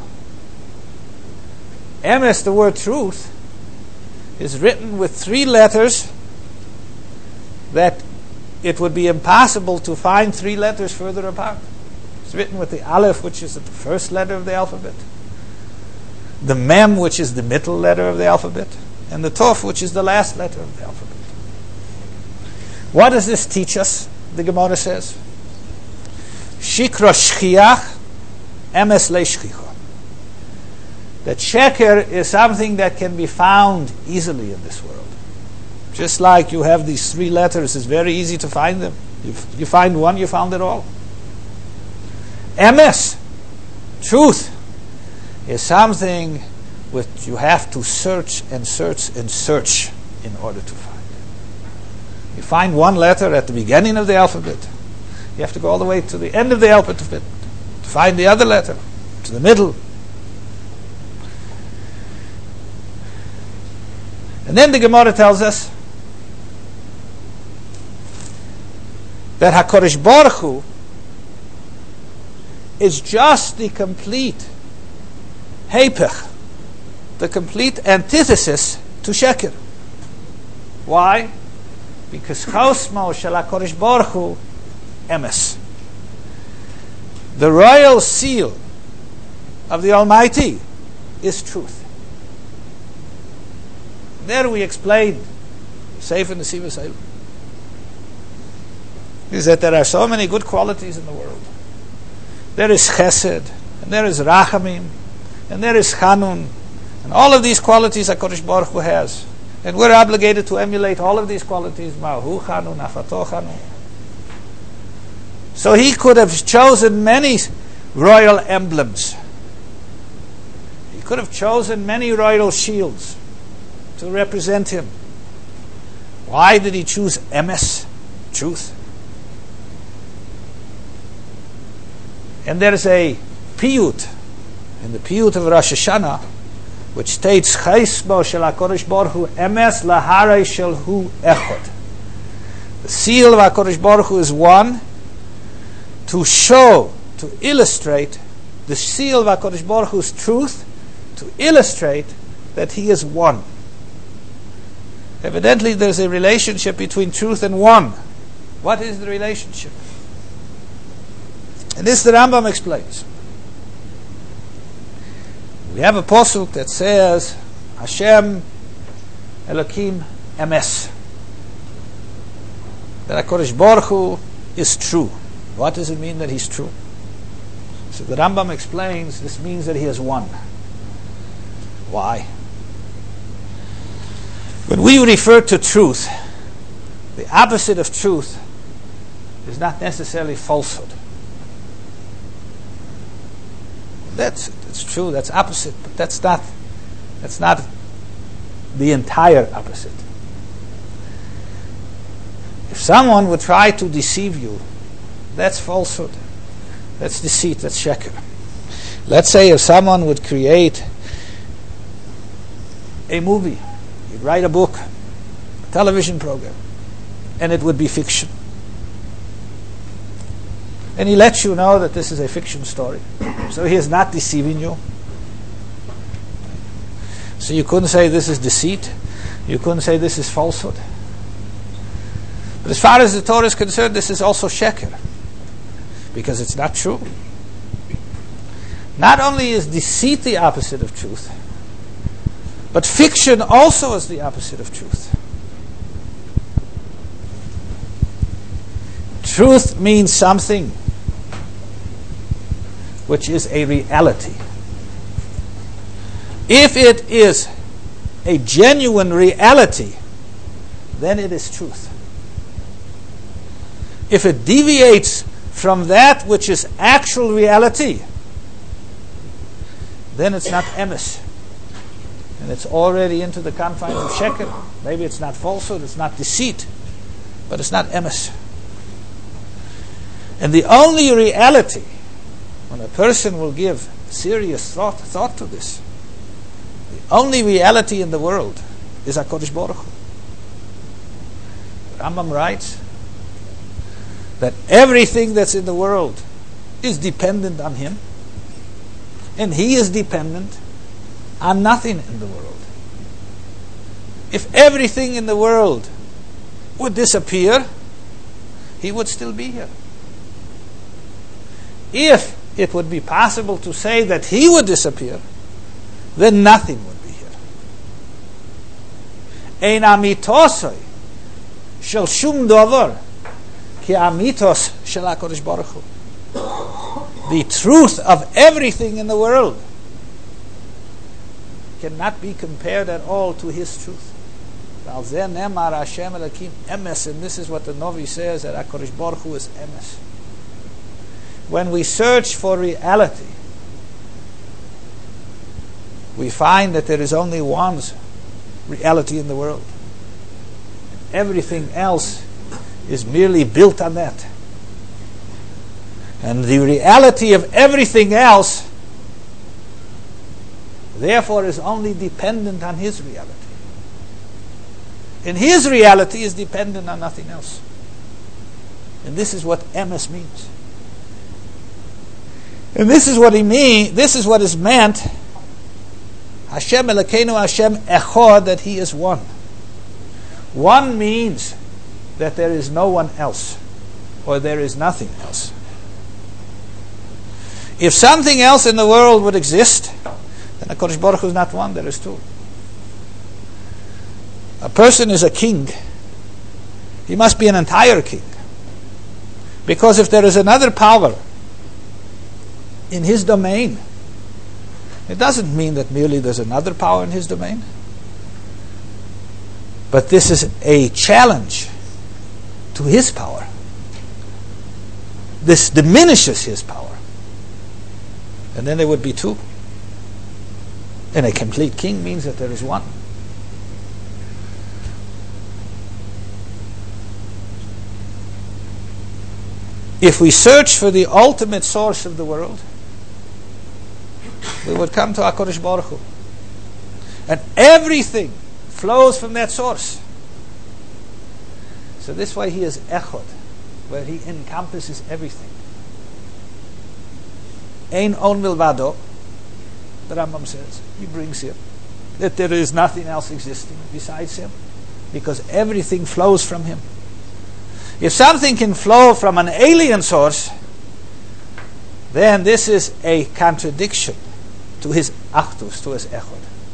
Emes, the word truth, is written with three letters that it would be impossible to find three letters further apart. It's written with the Aleph, which is the first letter of the alphabet, the Mem, which is the middle letter of the alphabet, and the Tov, which is the last letter of the alphabet. What does this teach us? The Gemara says, Shikra Shchiach, Emes Le Shchicha. That Sheker is something that can be found easily in this world. Just like you have these three letters, it's very easy to find them. If you find one, you found it all. Emes, truth, is something which you have to search and search and search in order to find. You find one letter at the beginning of the alphabet. You have to go all the way to the end of the alphabet to find the other letter, to the middle. And then the Gemara tells us that HaKadosh Baruch Hu is just the complete Hepech, the complete antithesis to Sheker. Why? Because Chosmo Shel HaKadosh Baruch Hu Emes. The royal seal of the Almighty is truth. There we explained, Sefer Nesiva Seil, is that there are so many good qualities in the world. There is Chesed, and there is Rachamim, and there is Chanun, and all of these qualities HaKadosh Baruch Hu has. And we're obligated to emulate all of these qualities. Ma'hu Chanun, Afato Chanun. So he could have chosen many royal emblems. He could have chosen many royal shields to represent him. Why did he choose Emes? truth. And there is a piyut in the piyut of Rosh Hashanah, which states Chaisbo shel HaKadosh Baruch Hu emes laharei shel hu echad. The seal of HaKadosh Baruch Hu is one, to show, to illustrate the seal of HaKadosh Baruch Hu's truth, to illustrate that He is one. Evidently there is a relationship between truth and one. What is the relationship? And this the Rambam explains. We have a pasuk that says, Hashem Elokim Emes. That HaKadosh Baruch Hu is true. What does it mean that He's true? So the Rambam explains this means that He is one. Why? When we refer to truth, the opposite of truth is not necessarily falsehood. That's it's true, that's opposite, but that's not that's not the entire opposite. If someone would try to deceive you, that's falsehood. That's deceit, that's sheker. Let's say if someone would create a movie, you'd write a book, a television program, and it would be fiction. And he lets you know that this is a fiction story. So he is not deceiving you. So you couldn't say this is deceit. You couldn't say this is falsehood. But as far as the Torah is concerned, this is also sheker, because it's not true. Not only is deceit the opposite of truth, but fiction also is the opposite of truth. Truth means something which is a reality. If it is a genuine reality, then it is truth. If it deviates from that which is actual reality, then it's not emes. And it's already into the confines of sheker. Maybe it's not falsehood, it's not deceit, but it's not emes. And the only reality, when a person will give serious thought, thought to this, the only reality in the world is HaKadosh Baruch Hu. Rambam writes that everything that's in the world is dependent on Him, and He is dependent on nothing in the world. If everything in the world would disappear, He would still be here. If it would be possible to say that He would disappear, then nothing would be here. Ein amitosoi shel shum davar ki amitos shel HaKadosh Baruch Hu. The truth of everything in the world cannot be compared at all to His truth. And this is what the Novi says, that HaKadosh Baruch Hu is emes. When we search for reality, we find that there is only one reality in the world. Everything else is merely built on that. And the reality of everything else, therefore, is only dependent on His reality. And His reality is dependent on nothing else. And this is what emes means. And this is what he mean. This is what is meant. Hashem Elokeinu Hashem Echad, that He is one. One means that there is no one else, or there is nothing else. If something else in the world would exist, then HaKadosh Baruch Hu is not one, there is two. A person is a king. He must be an entire king. Because if there is another power in his domain, it doesn't mean that merely there's another power in his domain. But this is a challenge to his power. This diminishes his power. And then there would be two. And a complete king means that there is one. if we search for the ultimate source of the world, we would come to HaKadosh Baruch Hu. And everything flows from that source. So this way he is Echad, where he encompasses everything. Ein on milvado, the Rambam says, he brings here, that there is nothing else existing besides him, because everything flows from him. If something can flow from an alien source, then this is a contradiction to his Achdus, to his Echad.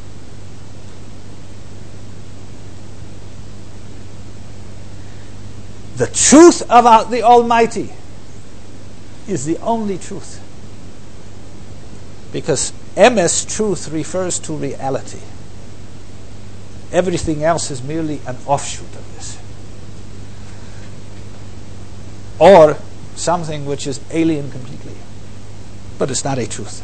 The truth about the Almighty is the only truth. Because emes, truth, refers to reality. Everything else is merely an offshoot of this. Or something which is alien completely. But it's not a truth.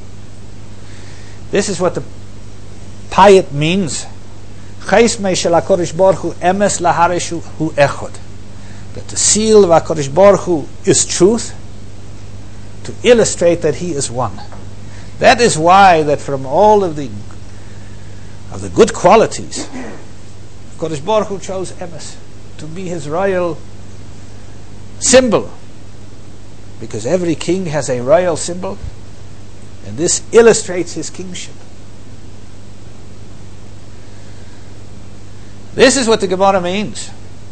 This is what the Payet means. Chais mei shel HaKadosh Baruch Hu emes lahareshu hu echad. That the seal of HaKadosh Baruch Hu is truth, to illustrate that he is one. That is why that from all of the of the good qualities, HaKadosh Baruch Hu chose emes to be his royal symbol, because every king has a royal symbol, and this illustrates his kingship. This is what the Gemara means.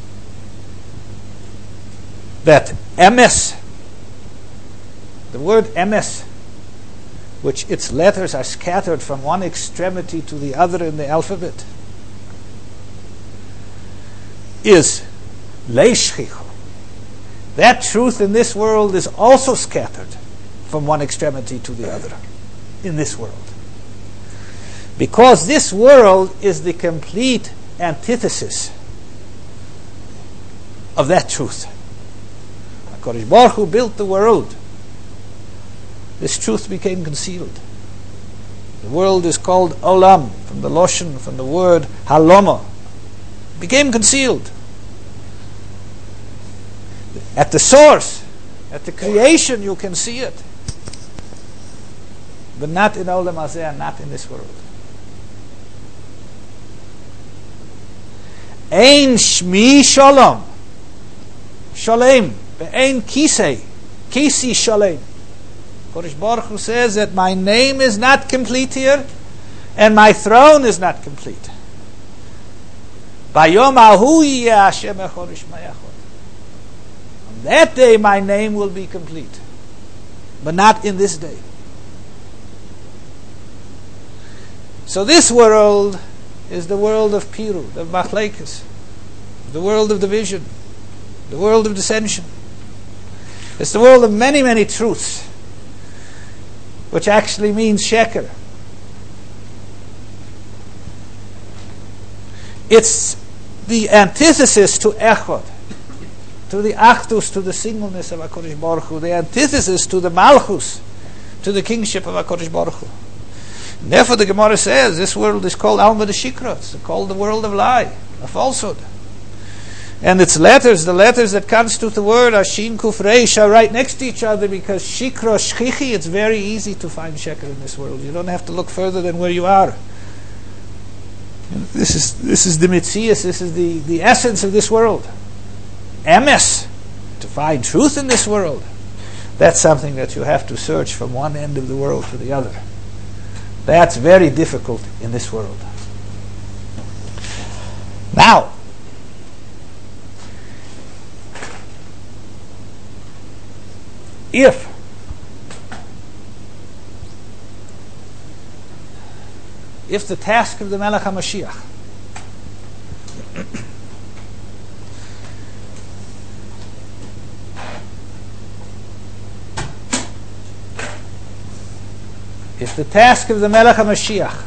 That emes, the word emes, which its letters are scattered from one extremity to the other in the alphabet, is leishchicho. That truth in this world is also scattered from one extremity to the other in this world. Because this world is the complete antithesis of that truth. HaKadosh Baruch Hu built the world. This truth became concealed. The world is called Olam, from the Loshen, from the word Haloma. It became concealed. At the source, at the creation, you can see it. But not in Olam Hazeh, not in this world. Ein Shmi Shalom. Shalem. Ein Kisei. Kisi Shalem. Kodesh Baruch Hu says that my name is not complete here, and my throne is not complete. Bayom Ahu Yeh Hashem Echad Ishma Echad. On that day my name will be complete, but not in this day. So this world is the world of Piru, of Machlekes, the world of division, the world of dissension. It's the world of many, many truths, which actually means sheker. It's the antithesis to echad, to the achdus, to the singleness of HaKadosh Baruch Hu, the antithesis to the malchus, to the kingship of HaKadosh Baruch Hu. And therefore the Gemara says this world is called Alma de Shikra. It's called the world of lie, of falsehood. And its letters, the letters that constitute the word, are Shin, Kuf, Reish, are right next to each other, because Shikra, Shchichi, it's very easy to find sheker in this world. You don't have to look further than where you are. This is this is the Mitzias, this is the, the essence of this world. Emes, to find truth in this world, that's something that you have to search from one end of the world to the other. That's very difficult in this world. Now, if if the task of the Melech HaMashiach if the task of the Melech HaMashiach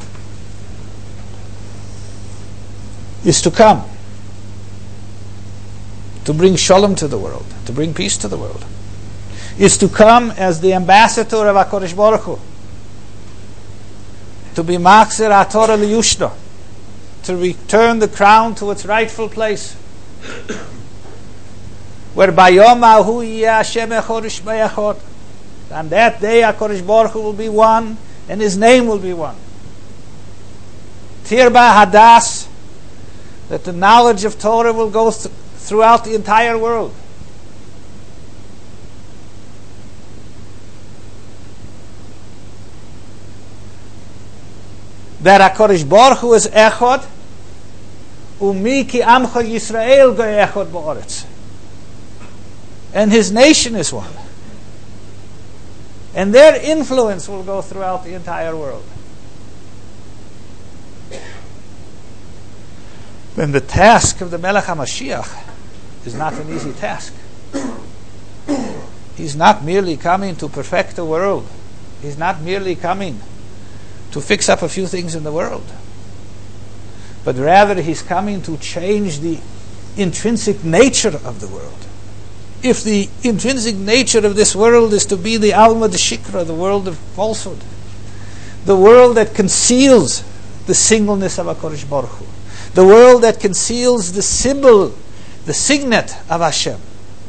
is to come to bring shalom to the world, to bring peace to the world, is to come as the ambassador of HaKadosh Baruch Hu, to be Machzer HaTorah Liyushna, to return the crown to its rightful place, where Bayom Ahu Yeh Hashem Echad U'Shmei Echad. On that day, HaKadosh Baruch Hu will be one, and His name will be one. Tirba Hadas, that the knowledge of Torah will go th- throughout the entire world. That HaKadosh Baruch Hu is Echad, Umi ki Amcha Yisrael go Echad ba'aretz. And His nation is one. And their influence will go throughout the entire world. Then the task of the Melech HaMashiach is not an easy task. He's not merely coming to perfect the world. He's not merely coming to fix up a few things in the world. But rather He's coming to change the intrinsic nature of the world. If the intrinsic nature of this world is to be the Alma de Shikra, the world of falsehood, the world that conceals the singleness of HaKadosh Baruch Hu, the world that conceals the symbol, the signet of Hashem,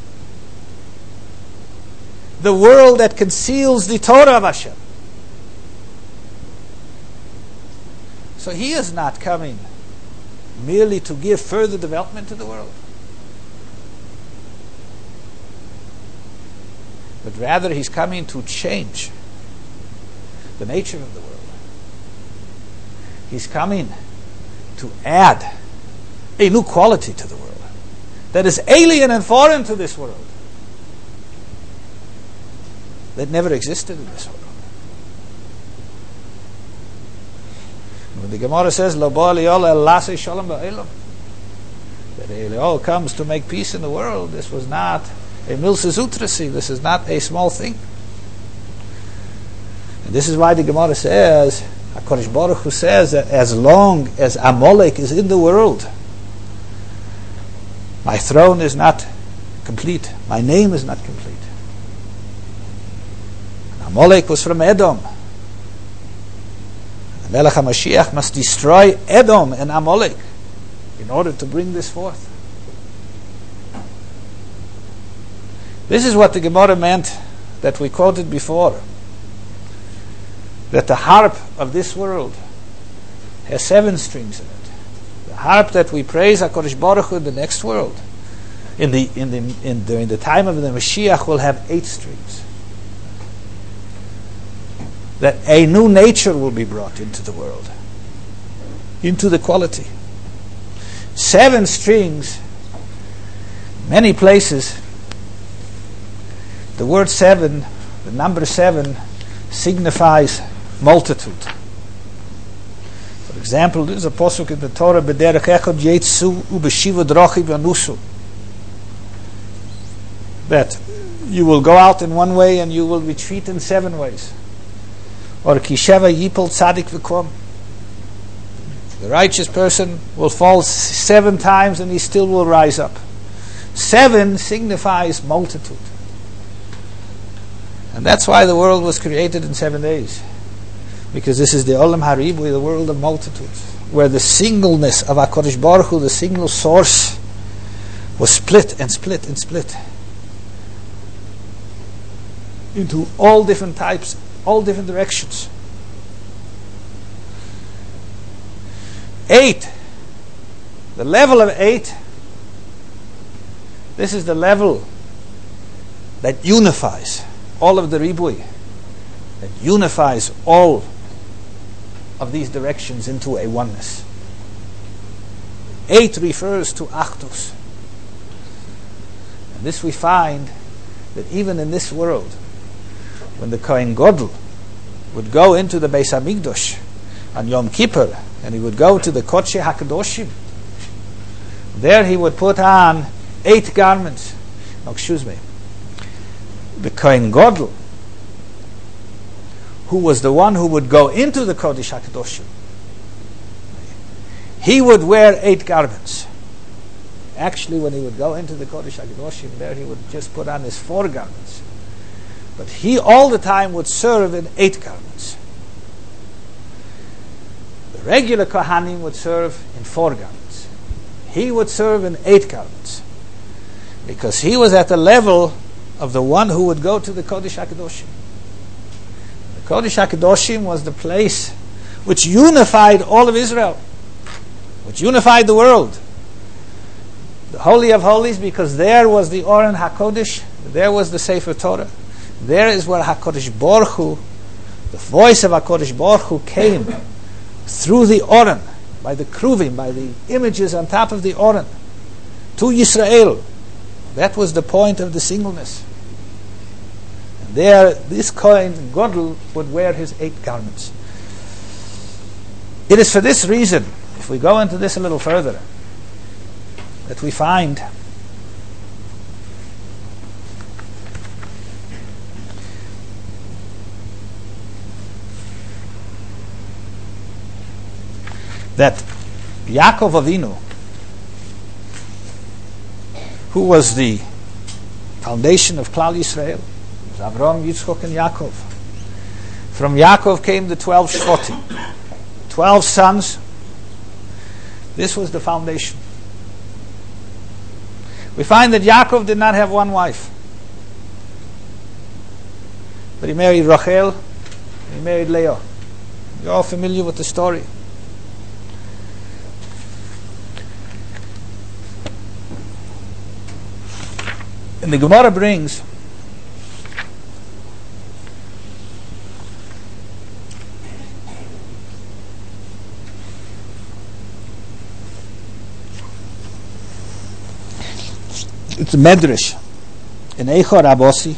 the world that conceals the Torah of Hashem. So He is not coming merely to give further development to the world, but rather He's coming to change the nature of the world. He's coming to add a new quality to the world that is alien and foreign to this world, that never existed in this world. When the Gemara says, Lo ba Eliyahu el lasei shalom ba'olam, that Eliyahu comes to make peace in the world, this was not a milsa zutrasi, this is not a small thing. And this is why the Gemara says, HaKadosh Baruch Hu says that as long as Amalek is in the world, my throne is not complete, my name is not complete. And Amalek was from Edom. The Melech HaMashiach must destroy Edom and Amalek in order to bring this forth. This is what the Gemara meant that we quoted before, that the harp of this world has seven strings in it. The harp that we praise HaKadosh Baruch Hu in the next world, in the in the in during the time of the Mashiach, will have eight strings. That a new nature will be brought into the world, into the quality. Seven strings. Many places, the word seven, the number seven, signifies multitude. For example, there's a posuk in the Torah, B'derech echad yetzu u'b'shiva drochi v'anusu, that you will go out in one way and you will retreat in seven ways. Or kisheva yipol tzadik v'kom, the righteous person will fall seven times and he still will rise up. Seven signifies multitude. And that's why the world was created in seven days. Because this is the Olam Haribui, the world of multitudes, where the singleness of HaKadosh Baruch Hu, the single source, was split and split and split into all different types, all different directions. Eight. The level of eight, this is the level that unifies all of the Ribui, that unifies all of these directions into a oneness. Eight refers to Achdus. And this we find that even in this world, when the Kohen Gadol would go into the Beis HaMikdash on Yom Kippur, and he would go to the Kodesh HaKadoshim, there he would put on eight garments. No, excuse me. The Kohen Gadol, who was the one who would go into the Kodesh HaKadoshim, he would wear eight garments. Actually, when he would go into the Kodesh HaKadoshim, there he would just put on his four garments. But he all the time would serve in eight garments. The regular Kohanim would serve in four garments. He would serve in eight garments. because he was at the level of the one who would go to the Kodesh HaKadoshim. The Kodesh HaKadoshim was the place which unified all of Israel, which unified the world. The Holy of Holies, because there was the Oren HaKodesh, there was the Sefer Torah. There is where HaKadosh Baruch Hu, the voice of HaKadosh Baruch Hu, came through the Oren, by the Kruvim, by the images on top of the Oren, to Yisrael. That was the point of the singleness. And there, this Kohen Gadol would wear his eight garments. It is for this reason, if we go into this a little further, that we find that Yaakov Avinu, who was the foundation of Klal Yisrael, Avraham, Yitzchok, and Yaakov. From Yaakov came the twelve Shvatim, twelve sons. This was the foundation. We find that Yaakov did not have one wife, but he married Rachel, and he married Leah. You're all familiar with the story. And the Gemara brings it's a medrash in Eichor Abosi,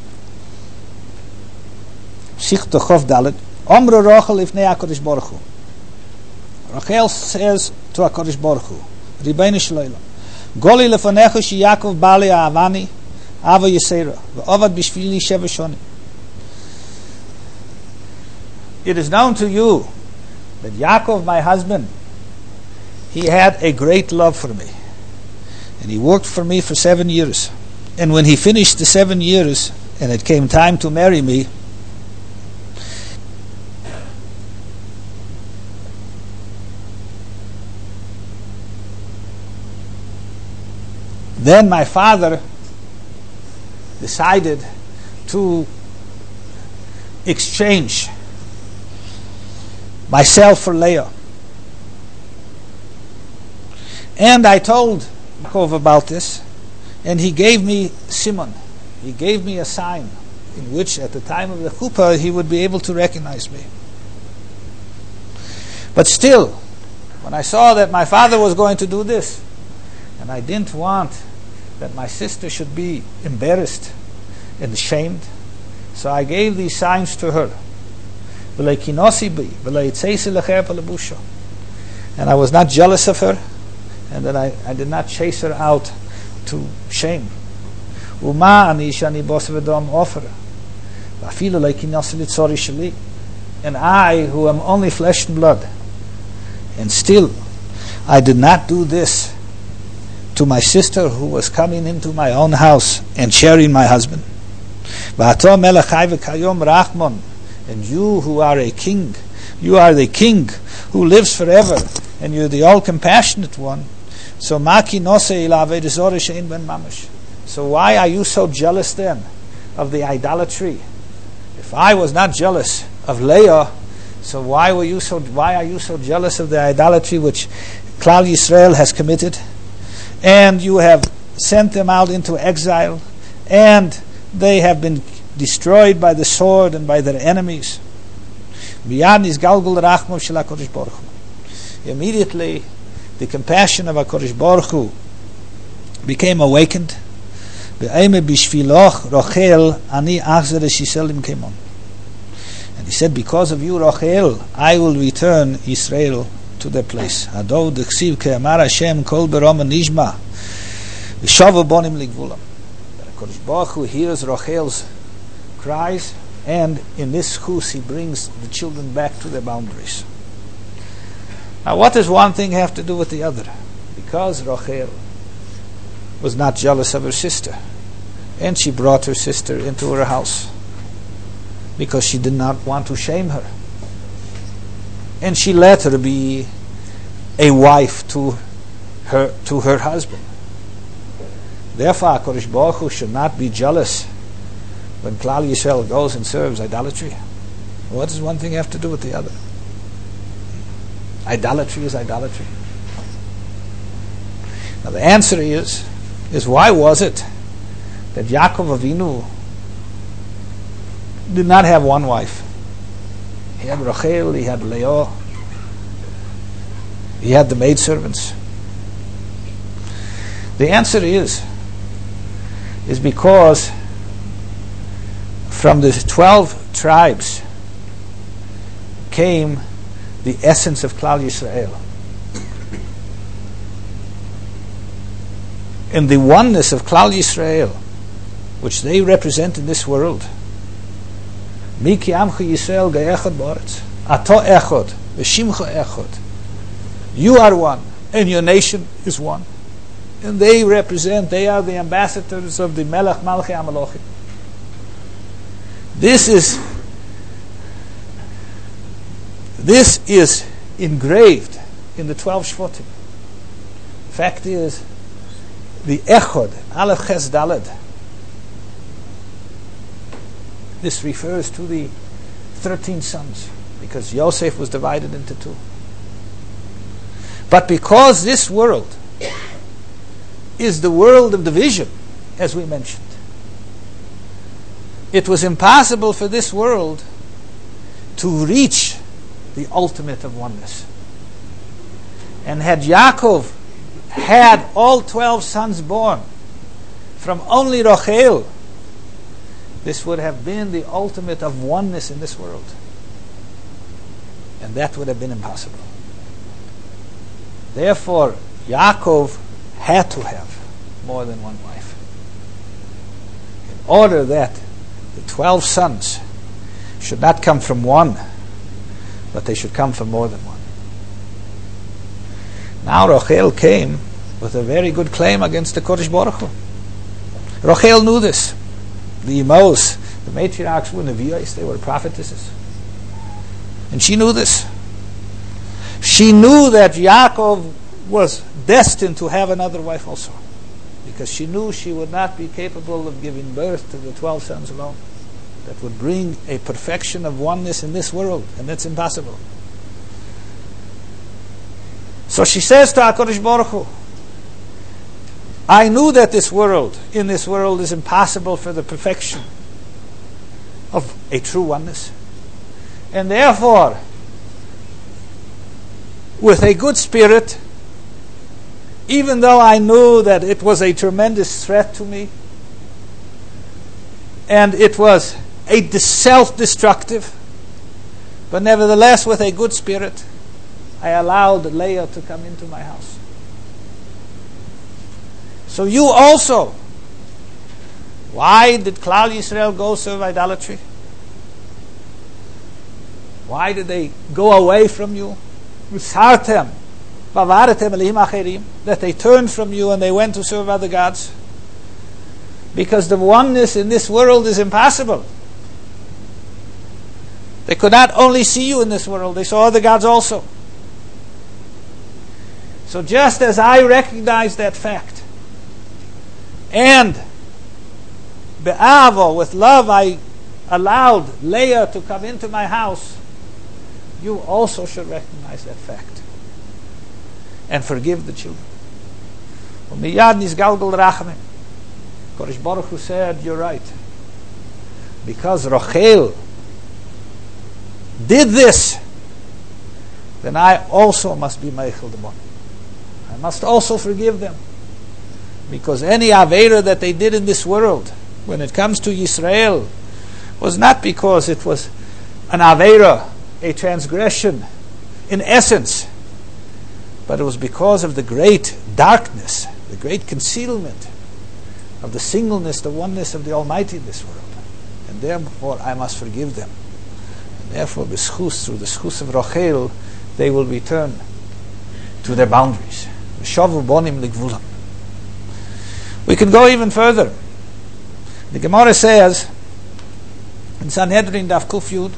Sichta Chof Dalet, Omro Rachel Ifnei HaKadosh Baruch Hu. Rachel says to HaKadosh Baruch Hu, Ribeinu Shloilo, Goli lefanecha shi Yaakov bali avani ava yisera v'ovad b'shvili sheva shonim. It is known to you that Yaakov, my husband, he had a great love for me, and he worked for me for seven years. And when he finished the seven years, and it came time to marry me, then my father decided to exchange myself for Leah. And I told Yaakov about this, and he gave me Simon. He gave me a sign in which at the time of the chuppah he would be able to recognize me. But still, when I saw that my father was going to do this, and I didn't want that my sister should be embarrassed and ashamed, so I gave these signs to her. And I was not jealous of her, and that I, I did not chase her out to shame. And I, who am only flesh and blood, and still I did not do this to my sister who was coming into my own house and sharing my husband. And you who are a king, you are the king who lives forever, and you're the all-compassionate one. So So why are you so jealous then of the idolatry? If I was not jealous of Leah, so why were you so why are you so jealous of the idolatry which Klal Yisrael has committed? And you have sent them out into exile, and they have been destroyed by the sword and by their enemies. Immediately, the compassion of HaKadosh Baruch Hu became awakened. And he said, because of you, Rachel, I will return Israel to their place. HaKadosh Baruch Hu hears Rachel's cries, and in this chus he brings the children back to their boundaries. Now, what does one thing have to do with the other? Because Rachel was not jealous of her sister, and she brought her sister into her house because she did not want to shame her, and she let her be a wife to her to her husband. Therefore, HaKadosh Baruch Hu should not be jealous when Klal Yisrael goes and serves idolatry. What does one thing have to do with the other? Idolatry is idolatry. Now the answer is, is why was it that Yaakov Avinu did not have one wife? He had Rachel, he had Leah, he had the maidservants. The answer is, is because from the twelve tribes came the essence of Klal Yisrael. In the oneness of Klal Yisrael, which they represent in this world, Mi ki amcha Yisrael ge'echad ba'aretz, ato echad, v'shimcha echad. You are one, and your nation is one. And they represent, they are the ambassadors of the Melech Malchei HaMelachim. This is This is engraved in the twelve Shvatim. Fact is, the Echad, Aleph Ches Daled, this refers to the thirteen sons, because Yosef was divided into two. But because this world is the world of division, as we mentioned, it was impossible for this world to reach the ultimate of oneness. And had Yaakov had all twelve sons born from only Rachel, this would have been the ultimate of oneness in this world. And that would have been impossible. Therefore, Yaakov had to have more than one wife, in order that the twelve sons should not come from one, but they should come from more than one. Now Rachel came with a very good claim against the Kodesh Baruch Hu. Rachel knew this. The Imos, the matriarchs were Nevi'os, they were prophetesses. And she knew this. She knew that Yaakov was destined to have another wife also, because she knew she would not be capable of giving birth to the twelve sons alone. That would bring a perfection of oneness in this world, and that's impossible. So she says to HaKadosh Baruch Hu, I knew that this world, in this world, is impossible for the perfection of a true oneness. And therefore, with a good spirit, even though I knew that it was a tremendous threat to me, and it was a self-destructive, but nevertheless with a good spirit, I allowed Leah to come into my house. So you also, why did Klal Yisrael go serve idolatry? Why did they go away from you? That they turned from you and they went to serve other gods? Because the oneness in this world is impossible. They could not only see you in this world, they saw other gods also. So just as I recognize that fact, and be'avo, with love, I allowed Leah to come into my house, you also should recognize that fact and forgive the children. Kodesh Baruch Hu said, you're right. Because Rachel did this, then I also must be Meichel Demon. I must also forgive them. Because any Aveira that they did in this world, when it comes to Yisrael, was not because it was an Aveira, a transgression in essence, but it was because of the great darkness, the great concealment of the singleness, the oneness of the Almighty in this world. And therefore I must forgive them. And therefore, b'schus, through the schus of Rachel, they will return to their boundaries. V'shavu bonim ligvulam. We can go even further. The Gemara says in Sanhedrin Daf Kuf Yud,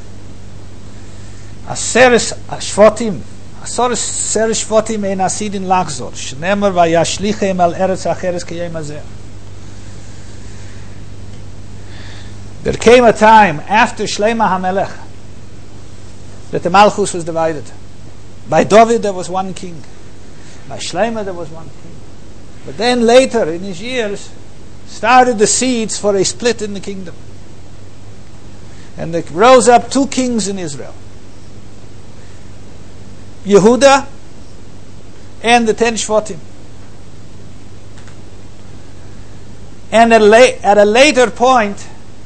Aseres Shvatim, Aseres Shvatim ein asidin lachzor, shneimar vayashlichem al eretz acheres kiyem hazeh. There came a time after Shlomo HaMelech that the Malchus was divided. By David there was one king. By Shlomo there was one king. But then later in his years started the seeds for a split in the kingdom. And there rose up two kings in Israel. Yehuda and the ten Shvatim. And at a, la- at a later point,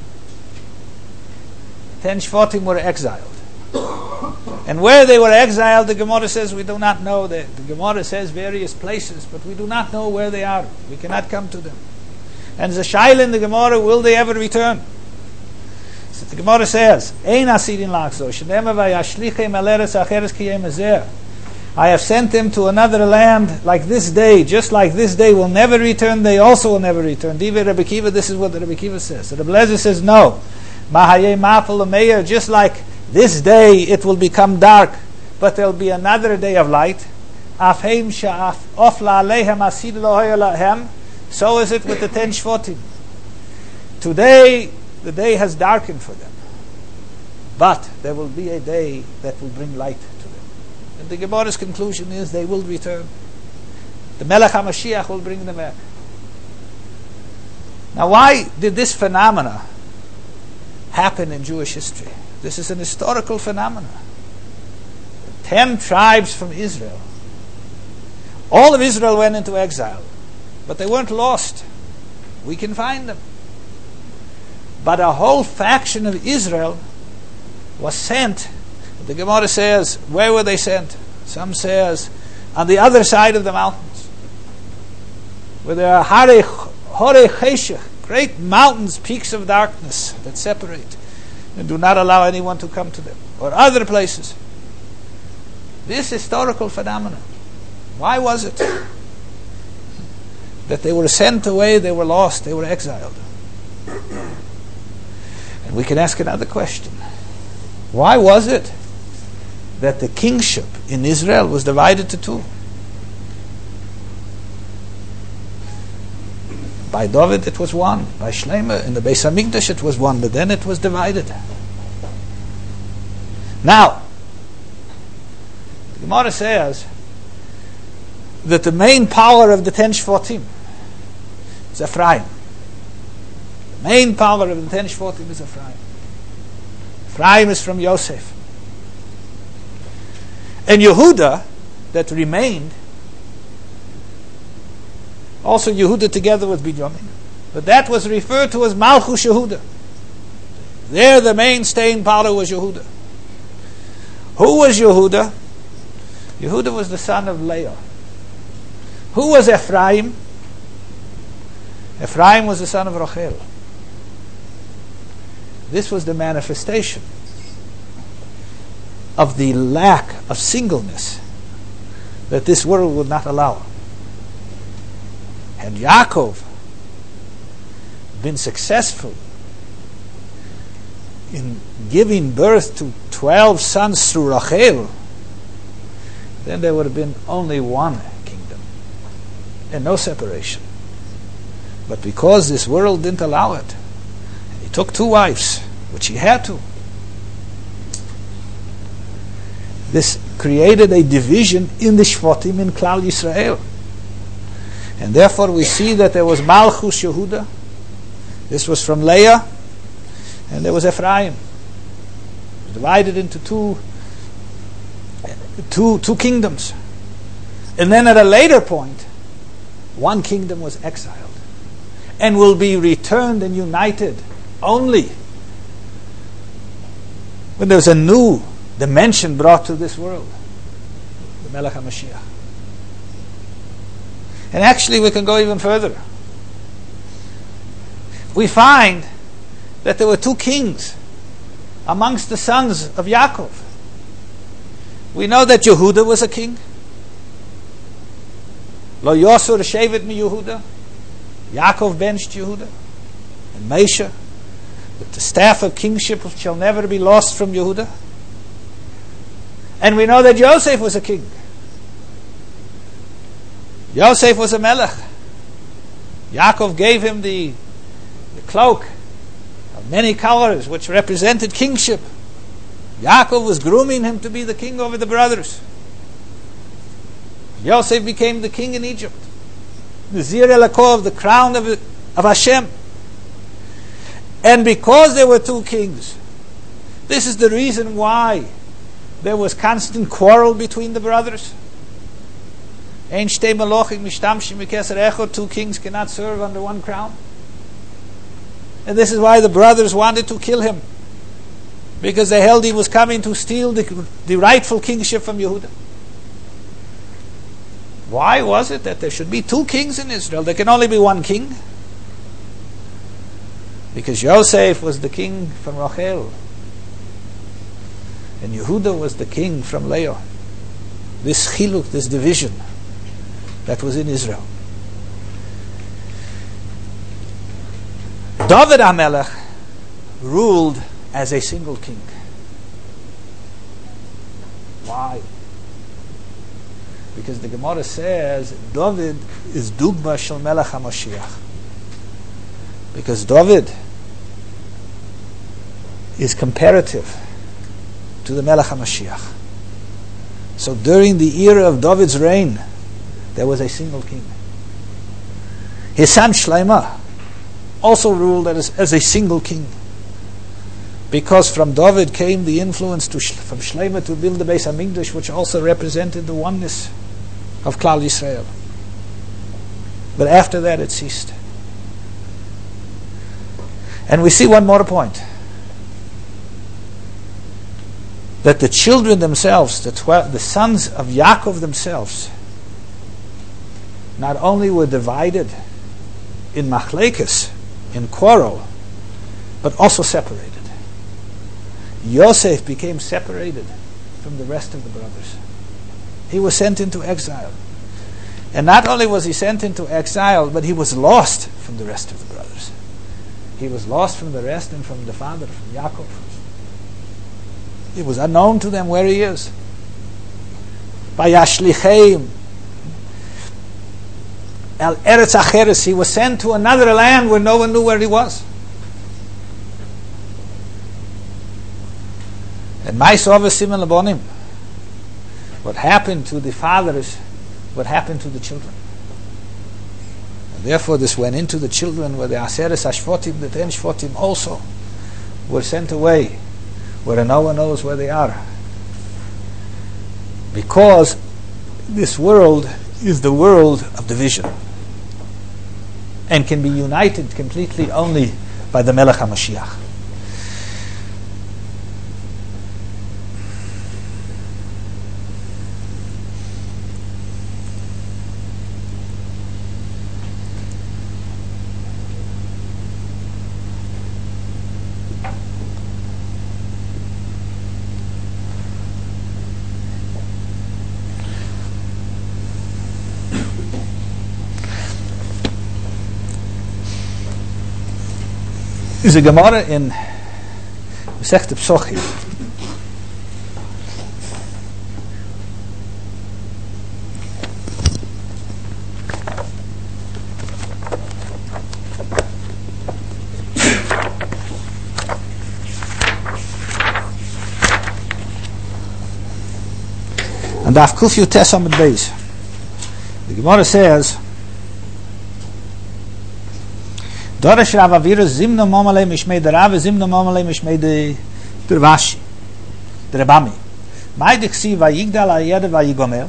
ten Shvatim were exiled. And where they were exiled, the Gemara says we do not know. The, the Gemara says various places, but we do not know where they are. We cannot come to them. And the shaila in the Gemara, will they ever return? So the Gemara says, Ein asirin lachzo, shenema vayashlichem al eretz acheres kiyem ezer. I have sent them to another land like this day, just like this day will never return, they also will never return. Divrei Rabbi Kiva, this is what the Rabbi Kiva says. So the Rabbi Lezer says, no. Mahayei mafal meir, just like this day it will become dark, but there will be another day of light. Afheim sha'af ofla alehem asid lohoya lahem. So is it with the ten Shvatim. Today, the day has darkened for them. But there will be a day that will bring light to them. And the Gemara's conclusion is they will return. The Melech HaMashiach will bring them back. Now why did this phenomena happen in Jewish history? This is an historical phenomenon. Ten tribes from Israel. All of Israel went into exile. But they weren't lost. We can find them. But a whole faction of Israel was sent. The Gemara says, where were they sent? Some says, on the other side of the mountains. Where there are Hare Cheshech, great mountains, peaks of darkness that separate and do not allow anyone to come to them. Or other places. This historical phenomenon. Why was it that they were sent away, they were lost, they were exiled? And we can ask another question. Why was it that the kingship in Israel was divided to two? By David it was one. By Shlomo in the Beis Hamikdash it was one, but then it was divided. Now, the Gemara says that the main power of the ten Shvatim is Ephraim. The main power of the ten Shvatim is Ephraim. Ephraim is from Yosef. And Yehuda, that remained, also Yehuda together with Binyamin, but that was referred to as Malchus Yehuda. There the main staying power was Yehuda. Who was Yehuda? Yehuda was the son of Leah. Who was Ephraim? Ephraim was the son of Rachel. This was the manifestation of the lack of singleness that this world would not allow. Had Yaakov been successful in giving birth to twelve sons through Rachel, then there would have been only one kingdom and no separation. But because this world didn't allow it, and he took two wives, which he had to, this created a division in the Shvatim in Klal Yisrael. And therefore we see that there was Malchus Yehuda, this was from Leah, and there was Ephraim. It was divided into two, two, two kingdoms. And then at a later point, one kingdom was exiled and will be returned and united only when there's a new dimension brought to this world, the Melech HaMashiach. And actually we can go even further. We find that there were two kings amongst the sons of Yaakov. We know that Yehuda was a king. Lo Yosur Shevet mi Yehuda. Yaakov benched Yehuda. And Mesha, that the staff of kingship shall never be lost from Yehuda. And we know that Yosef was a king. Yosef was a melech. Yaakov gave him the, the cloak of many colors which represented kingship. Yaakov was grooming him to be the king over the brothers. Yosef became the king in Egypt. The Zir Elakov, the crown of, of Hashem. And because there were two kings, this is the reason why there was constant quarrel between the brothers. Ein shtei melochim mishtamshim b'keser echad, two kings cannot serve under one crown. And this is why the brothers wanted to kill him, because they held he was coming to steal the, the rightful kingship from Yehuda. Why was it that there should be two kings in Israel? There can only be one king. Because Yosef was the king from Rachel, and Yehuda was the king from Leah. This chiluk, this division that was in Israel. David HaMelech ruled as a single king. Why? Because the Gemara says David is dugma shel Melech HaMashiach. Because David is comparative to the Melech HaMashiach. So during the era of David's reign, there was a single king. His son Shlomo also ruled as, as a single king, because from David came the influence to, from Shlomo to build the Beis HaMikdash, which also represented the oneness of Klal Yisrael. But after that it ceased. And we see one more point, that the children themselves, the, twelve, the sons of Yaakov themselves, not only were divided in machlekes, in quarrel, but also separated. Yosef became separated from the rest of the brothers. He was sent into exile. And not only was he sent into exile, but he was lost from the rest of the brothers. He was lost from the rest and from the father, from Yaakov. It was unknown to them where he is. Vayashlicheim El Eretz Acheres, he was sent to another land where no one knew where he was. And Ma'aseh Simon Labonim, what happened to the fathers, what happened to the children. And therefore this went into the children, where the Aseres Ashfotim, the ten Shfotim also were sent away, where no one knows where they are. Because this world is the world of division, and can be united completely only by the Melech HaMashiach. Is a Gemara in Masechet Psochim. And Daf Kuf Yutes Amud Beis. The Gemara says, Dorish Rav Avira Zimna Momalei Mishmei the Rav Zimna Momalei Mishmei the Rashi the Rebami Ma'idiksi Vayigdal Ayed Vayigomel.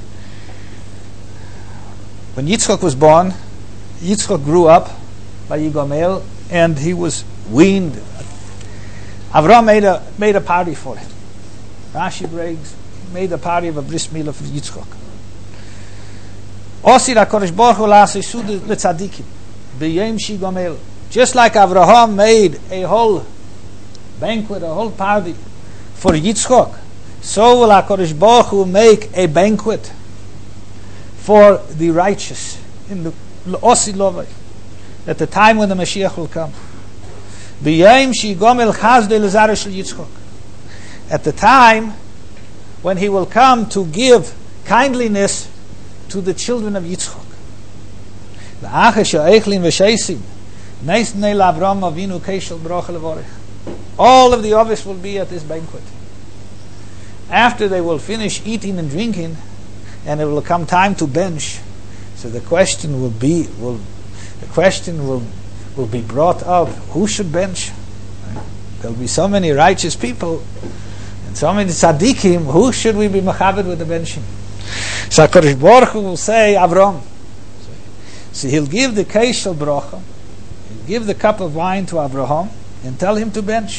When Yitzchok was born, Yitzchok grew up Vayigomel, and he was weaned. Avram made a made a party for him. Rashi breaks made a party of a bris milah for Yitzchok. Osir HaKadosh Baruch Hu la'aseh suda letzadikim. Just like Avraham made a whole banquet, a whole party for Yitzchok, so will HaKadosh Baruch Hu make a banquet for the righteous in the Osi Lovai, at the time when the Mashiach will come. At the time when he will come to give kindliness to the children of Yitzchok. All of the Ovis will be at this banquet. After they will finish eating and drinking, and it will come time to bench. So the question will be, will the question will will be brought up: who should bench? There'll be so many righteous people and so many tzaddikim. Who should we be machabed with the benching? So HaKadosh Baruch Hu will say Avram. So he'll give the keishel bracha, he'll give the cup of wine to Abraham, and tell him to bench.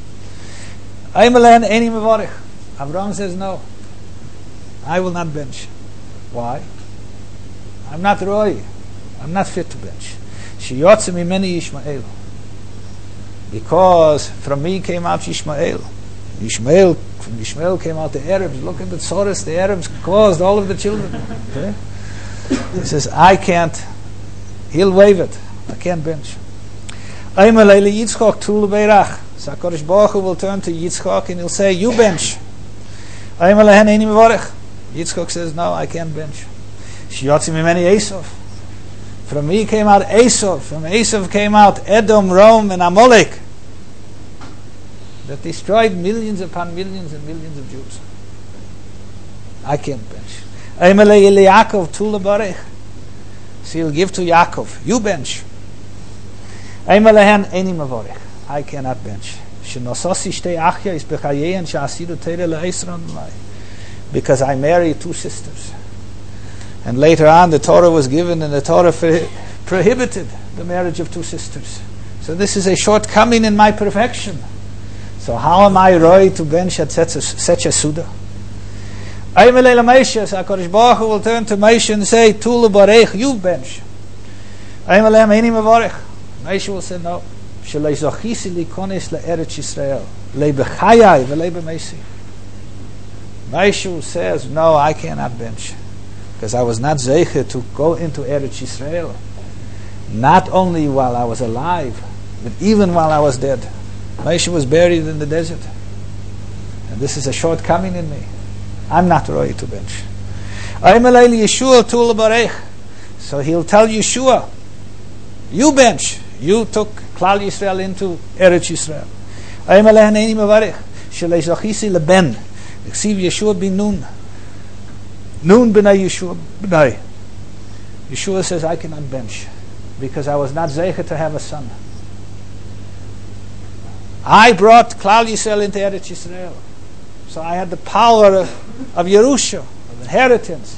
Avram says, no, I will not bench. Why? I'm not roy. I'm not fit to bench. Sheyotze mimeni Yishmael. Because from me came out Yishmael. Yishmael, from Yishmael came out the Arabs. Look at the Tzoros the Arabs caused all of the children. Okay? He says, I can't. He'll waive it. I can't bench. Aymalele Yitzchak tul beirach. So HaKadosh Baruch Hu will turn to Yitzchak and he'll say, you bench. Aymalehen eini mevorech. Yitzchak says, no, I can't bench. Sheyotze mimeni Esav. From me came out Esav. From Esav came out Edom, Rome, and Amalek, that destroyed millions upon millions and millions of Jews. I can't bench. Aymalele Yaakov tul barech. So he'll give to Yaakov. You bench. Aymalehen eini mevorech. I cannot bench. Because I married two sisters. And later on the Torah was given and the Torah prohibited the marriage of two sisters. So this is a shortcoming in my perfection. So how am I roy to bench at such a, such a Suda? HaKadosh Baruch Hu will turn to Moshe and say, Tulu Barech, you bench. Moshe will say, no. Moshe says, no, I cannot bench. Because I was not zeicher to go into Eretz Yisrael. Not only while I was alive, but even while I was dead. Moshe was buried in the desert. And this is a shortcoming in me. I'm not ready to bench. So he'll tell Yeshua, you bench. You took Klal Yisrael into Eretz Yisrael. Yeshua bin Nun. Nun b'nai Yeshua b'nai. Yeshua says, I cannot bench because I was not zeicher to have a son. I brought Klal Yisrael into Eretz Yisrael. So I had the power of, of Yerusha, of inheritance.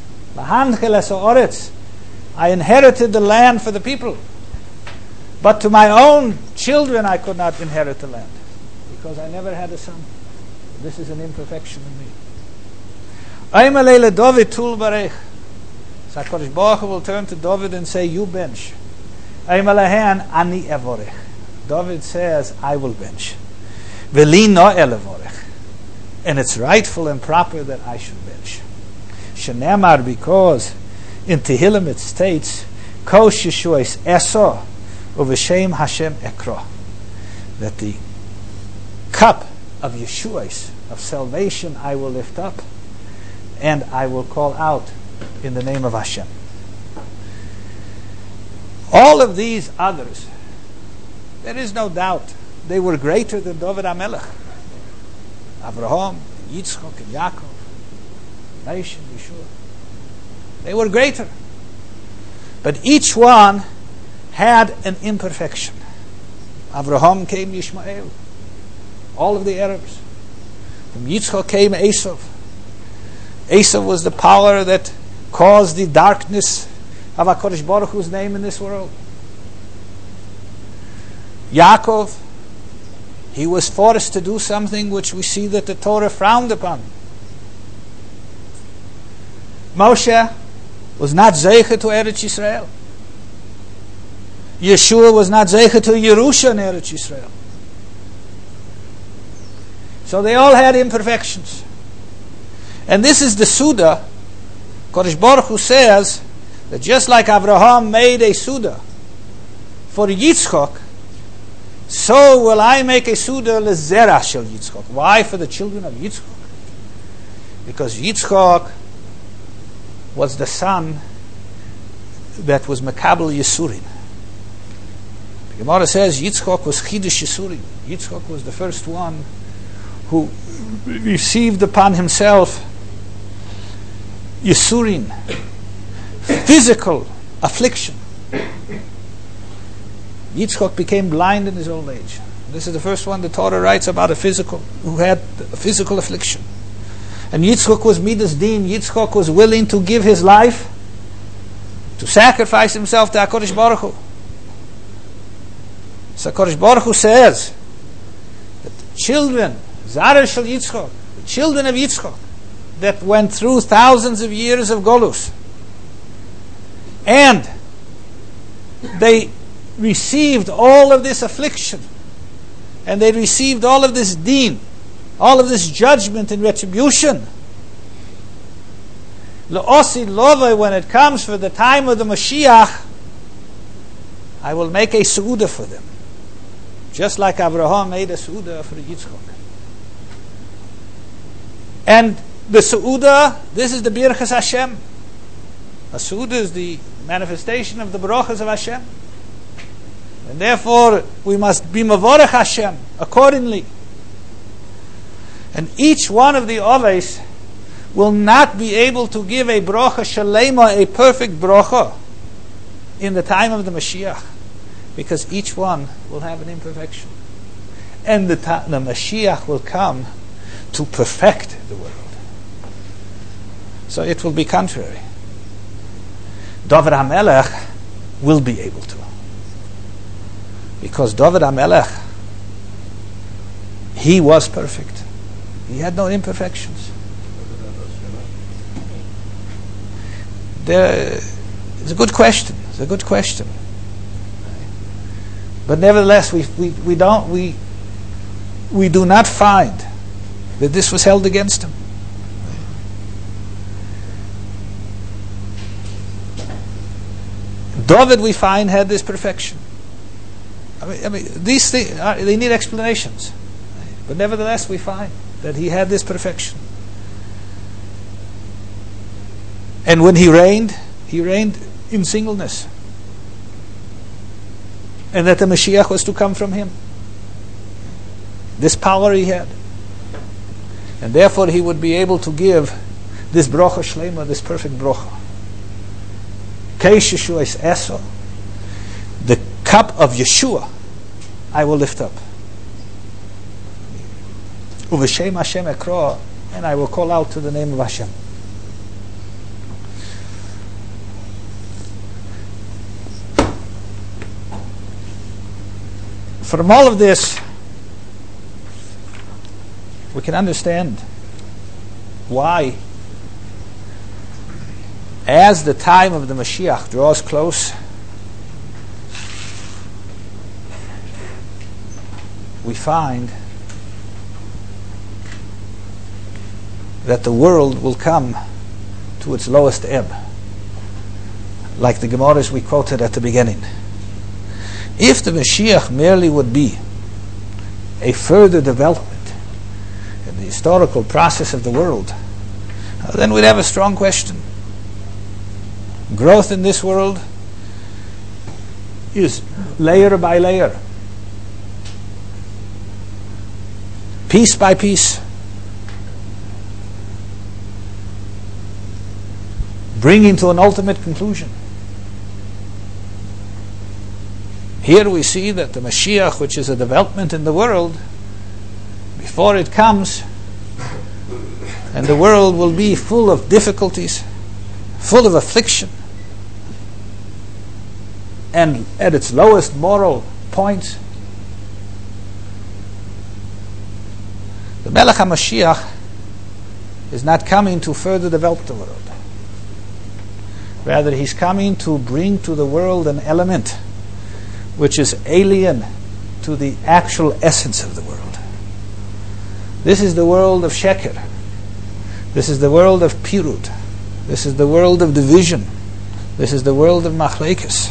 I inherited the land for the people. But to my own children I could not inherit the land because I never had a son. This is an imperfection in me. Aymalele David tul barech. So HaKadosh Baruch Hu will turn to David and say, you bench. Aymalehen ani evorech. David says, I will bench. Veli no elevorech. And it's rightful and proper that I should bench. Shenemar, because in Tehillim it states, Kosh Yeshuas Esor Uveshem Hashem Ekro. That the cup of Yeshuas, of salvation, I will lift up and I will call out in the name of Hashem. All of these others, there is no doubt, they were greater than David HaMelech. Abraham, Yitzchak, and Yaakov, Moshe, Yeshua. They were greater. But each one had an imperfection. Abraham came Yishmael. All of the Arabs. From Yitzchak came Esav. Esav was the power that caused the darkness of HaKadosh Baruch Hu's name in this world. Yaakov, he was forced to do something which we see that the Torah frowned upon. Moshe was not zeicher to Eretz Yisrael. Yeshua was not zeicher to Yerusha in Eretz Yisrael. So they all had imperfections. And this is the Suda. Kodesh Baruch Hu says that just like Abraham made a Suda for Yitzchak, so will I make a Suda lezera shel Yitzchak. Why? For the children of Yitzchak. Because Yitzchak was the son that was Mekabel Yisurin. Gemara says Yitzchak was Chidush Yisurim. Yitzchak was the first one who received upon himself Yisurim, physical affliction. Yitzchak became blind in his old age. This is the first one the Torah writes about a physical, who had a physical affliction. And Yitzchak was Midas Din. Yitzchak was willing to give his life, to sacrifice himself to HaKadosh Baruch Hu. So HaKadosh Baruch Hu says that the children, Zarah Shel Yitzchak, the children of Yitzchak, that went through thousands of years of Golus, and they received all of this affliction, and they received all of this deen, all of this judgment and retribution. L'osi lovay, when it comes for the time of the Mashiach, I will make a Seudah for them. Just like Abraham made a Seudah for Yitzchak. And the Seudah, this is the Birchas Hashem. A Seudah is the manifestation of the Brachas of Hashem. And therefore, we must be Mavorech Hashem accordingly. And each one of the Oveis will not be able to give a Bracha Shalema, a perfect Bracha, in the time of the Mashiach, because each one will have an imperfection. And the, ta- the Mashiach will come to perfect the world. So it will be contrary. David HaMelech will be able to. Because David HaMelech, he was perfect. He had no imperfections. There, it's a good question. It's a good question. But nevertheless, we we, we don't we we do not find that this was held against him. David, we find, had this perfection. I mean, I mean these things, they need explanations. But nevertheless, we find that he had this perfection. And when he reigned, he reigned in singleness. And that the Mashiach was to come from him. This power he had. And therefore he would be able to give this Bracha Shlema, this perfect Bracha. Keish Yeshua is Eso. The cup of Yeshua I will lift up. Uv'shem Hashem ekro, and I will call out to the name of Hashem. From all of this, we can understand why, as the time of the Mashiach draws close, we find that the world will come to its lowest ebb, like the Gemaras we quoted at the beginning. If the Mashiach merely would be a further development in the historical process of the world, then we'd have a strong question. Growth in this world is layer by layer, piece by piece, bringing to an ultimate conclusion. Here we see that the Mashiach, which is a development in the world, before it comes, and the world will be full of difficulties, full of affliction, and at its lowest moral point, the Melech HaMashiach is not coming to further develop the world. Rather, he's coming to bring to the world an element which is alien to the actual essence of the world. This is the world of Sheker. This is the world of Pirut. This is the world of division. This is the world of Machlekes.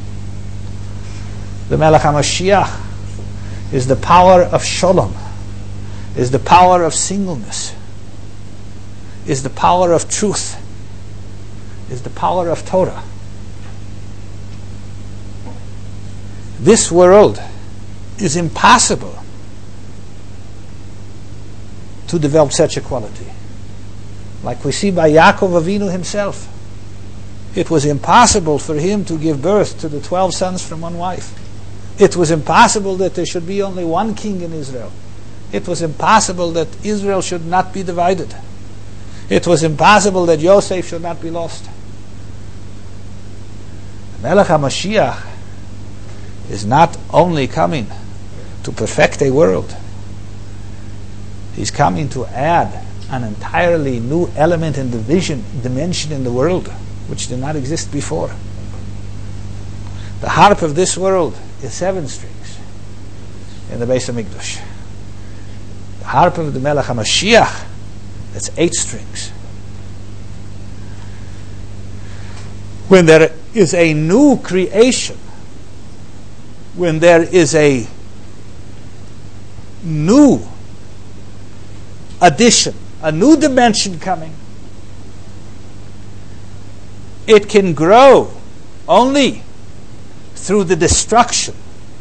The Melech HaMashiach is the power of Shalom, is the power of singleness, is the power of truth, is the power of Torah. This world is impossible to develop such a quality. Like we see by Yaakov Avinu himself. It was impossible for him to give birth to the twelve sons from one wife. It was impossible that there should be only one king in Israel. It was impossible that Israel should not be divided. It was impossible that Yosef should not be lost. Melech HaMashiach is not only coming to perfect a world, he's coming to add an entirely new element and division, dimension in the world, which did not exist before. The harp of this world is seven strings in the Beis HaMikdash. The harp of the Melech HaMashiach, that's eight strings. When there is a new creation, when there is a new addition, a new dimension coming, it can grow only through the destruction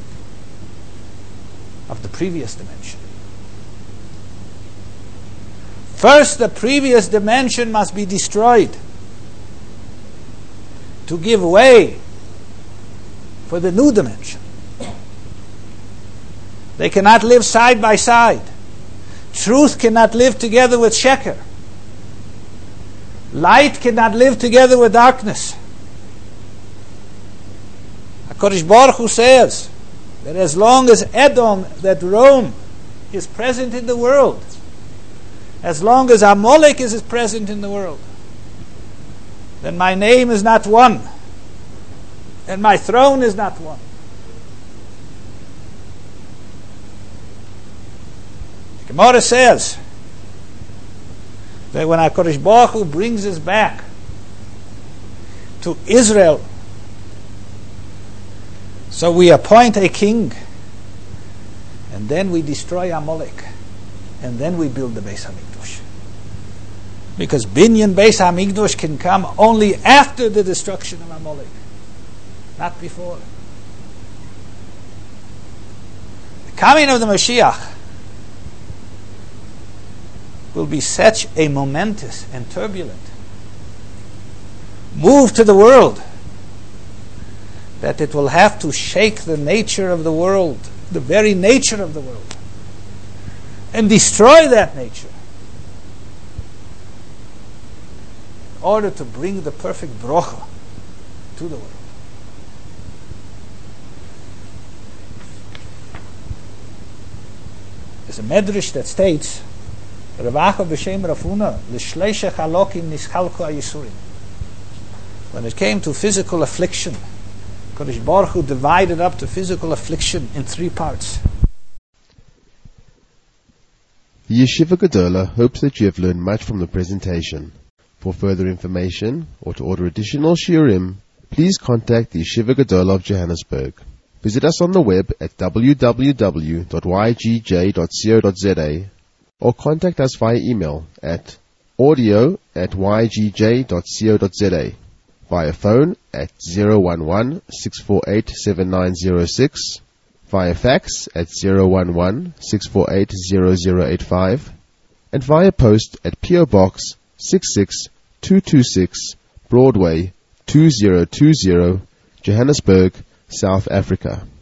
of the previous dimension. First, the previous dimension must be destroyed to give way for the new dimension. They cannot live side by side. Truth cannot live together with sheker. Light cannot live together with darkness. HaKadosh Baruch Hu says that as long as Edom, that Rome, is present in the world, as long as Amalek is present in the world, then my name is not one, and my throne is not one. The Gemara says that when HaKadosh Baruch Hu brings us back to Israel, so we appoint a king, and then we destroy Amalek, and then we build the Beis HaMikdash. Because Binyan Beis HaMikdash can come only after the destruction of Amalek, not before. The coming of the Mashiach will be such a momentous and turbulent move to the world that it will have to shake the nature of the world, the very nature of the world, and destroy that nature in order to bring the perfect brocha to the world. There's a medrash that states, Ravacha b'shem Rafuna l'shleisha chalokim nischalko hayisurim. When it came to physical affliction, Kadosh Baruch Hu divided up the physical affliction in three parts. The Yeshiva Gedola hopes that you have learned much from the presentation. For further information or to order additional shiurim, please contact the Yeshiva Gedola of Johannesburg. Visit us on the web at w w w dot y g j dot co dot z a or contact us via email at audio at y g j dot co dot z a, via phone at zero one one, six four eight, seven nine zero six, via fax at zero one one, six four eight, zero zero eight five, and via post at P O Box six six two two six, Broadway two zero two zero, Johannesburg, South Africa.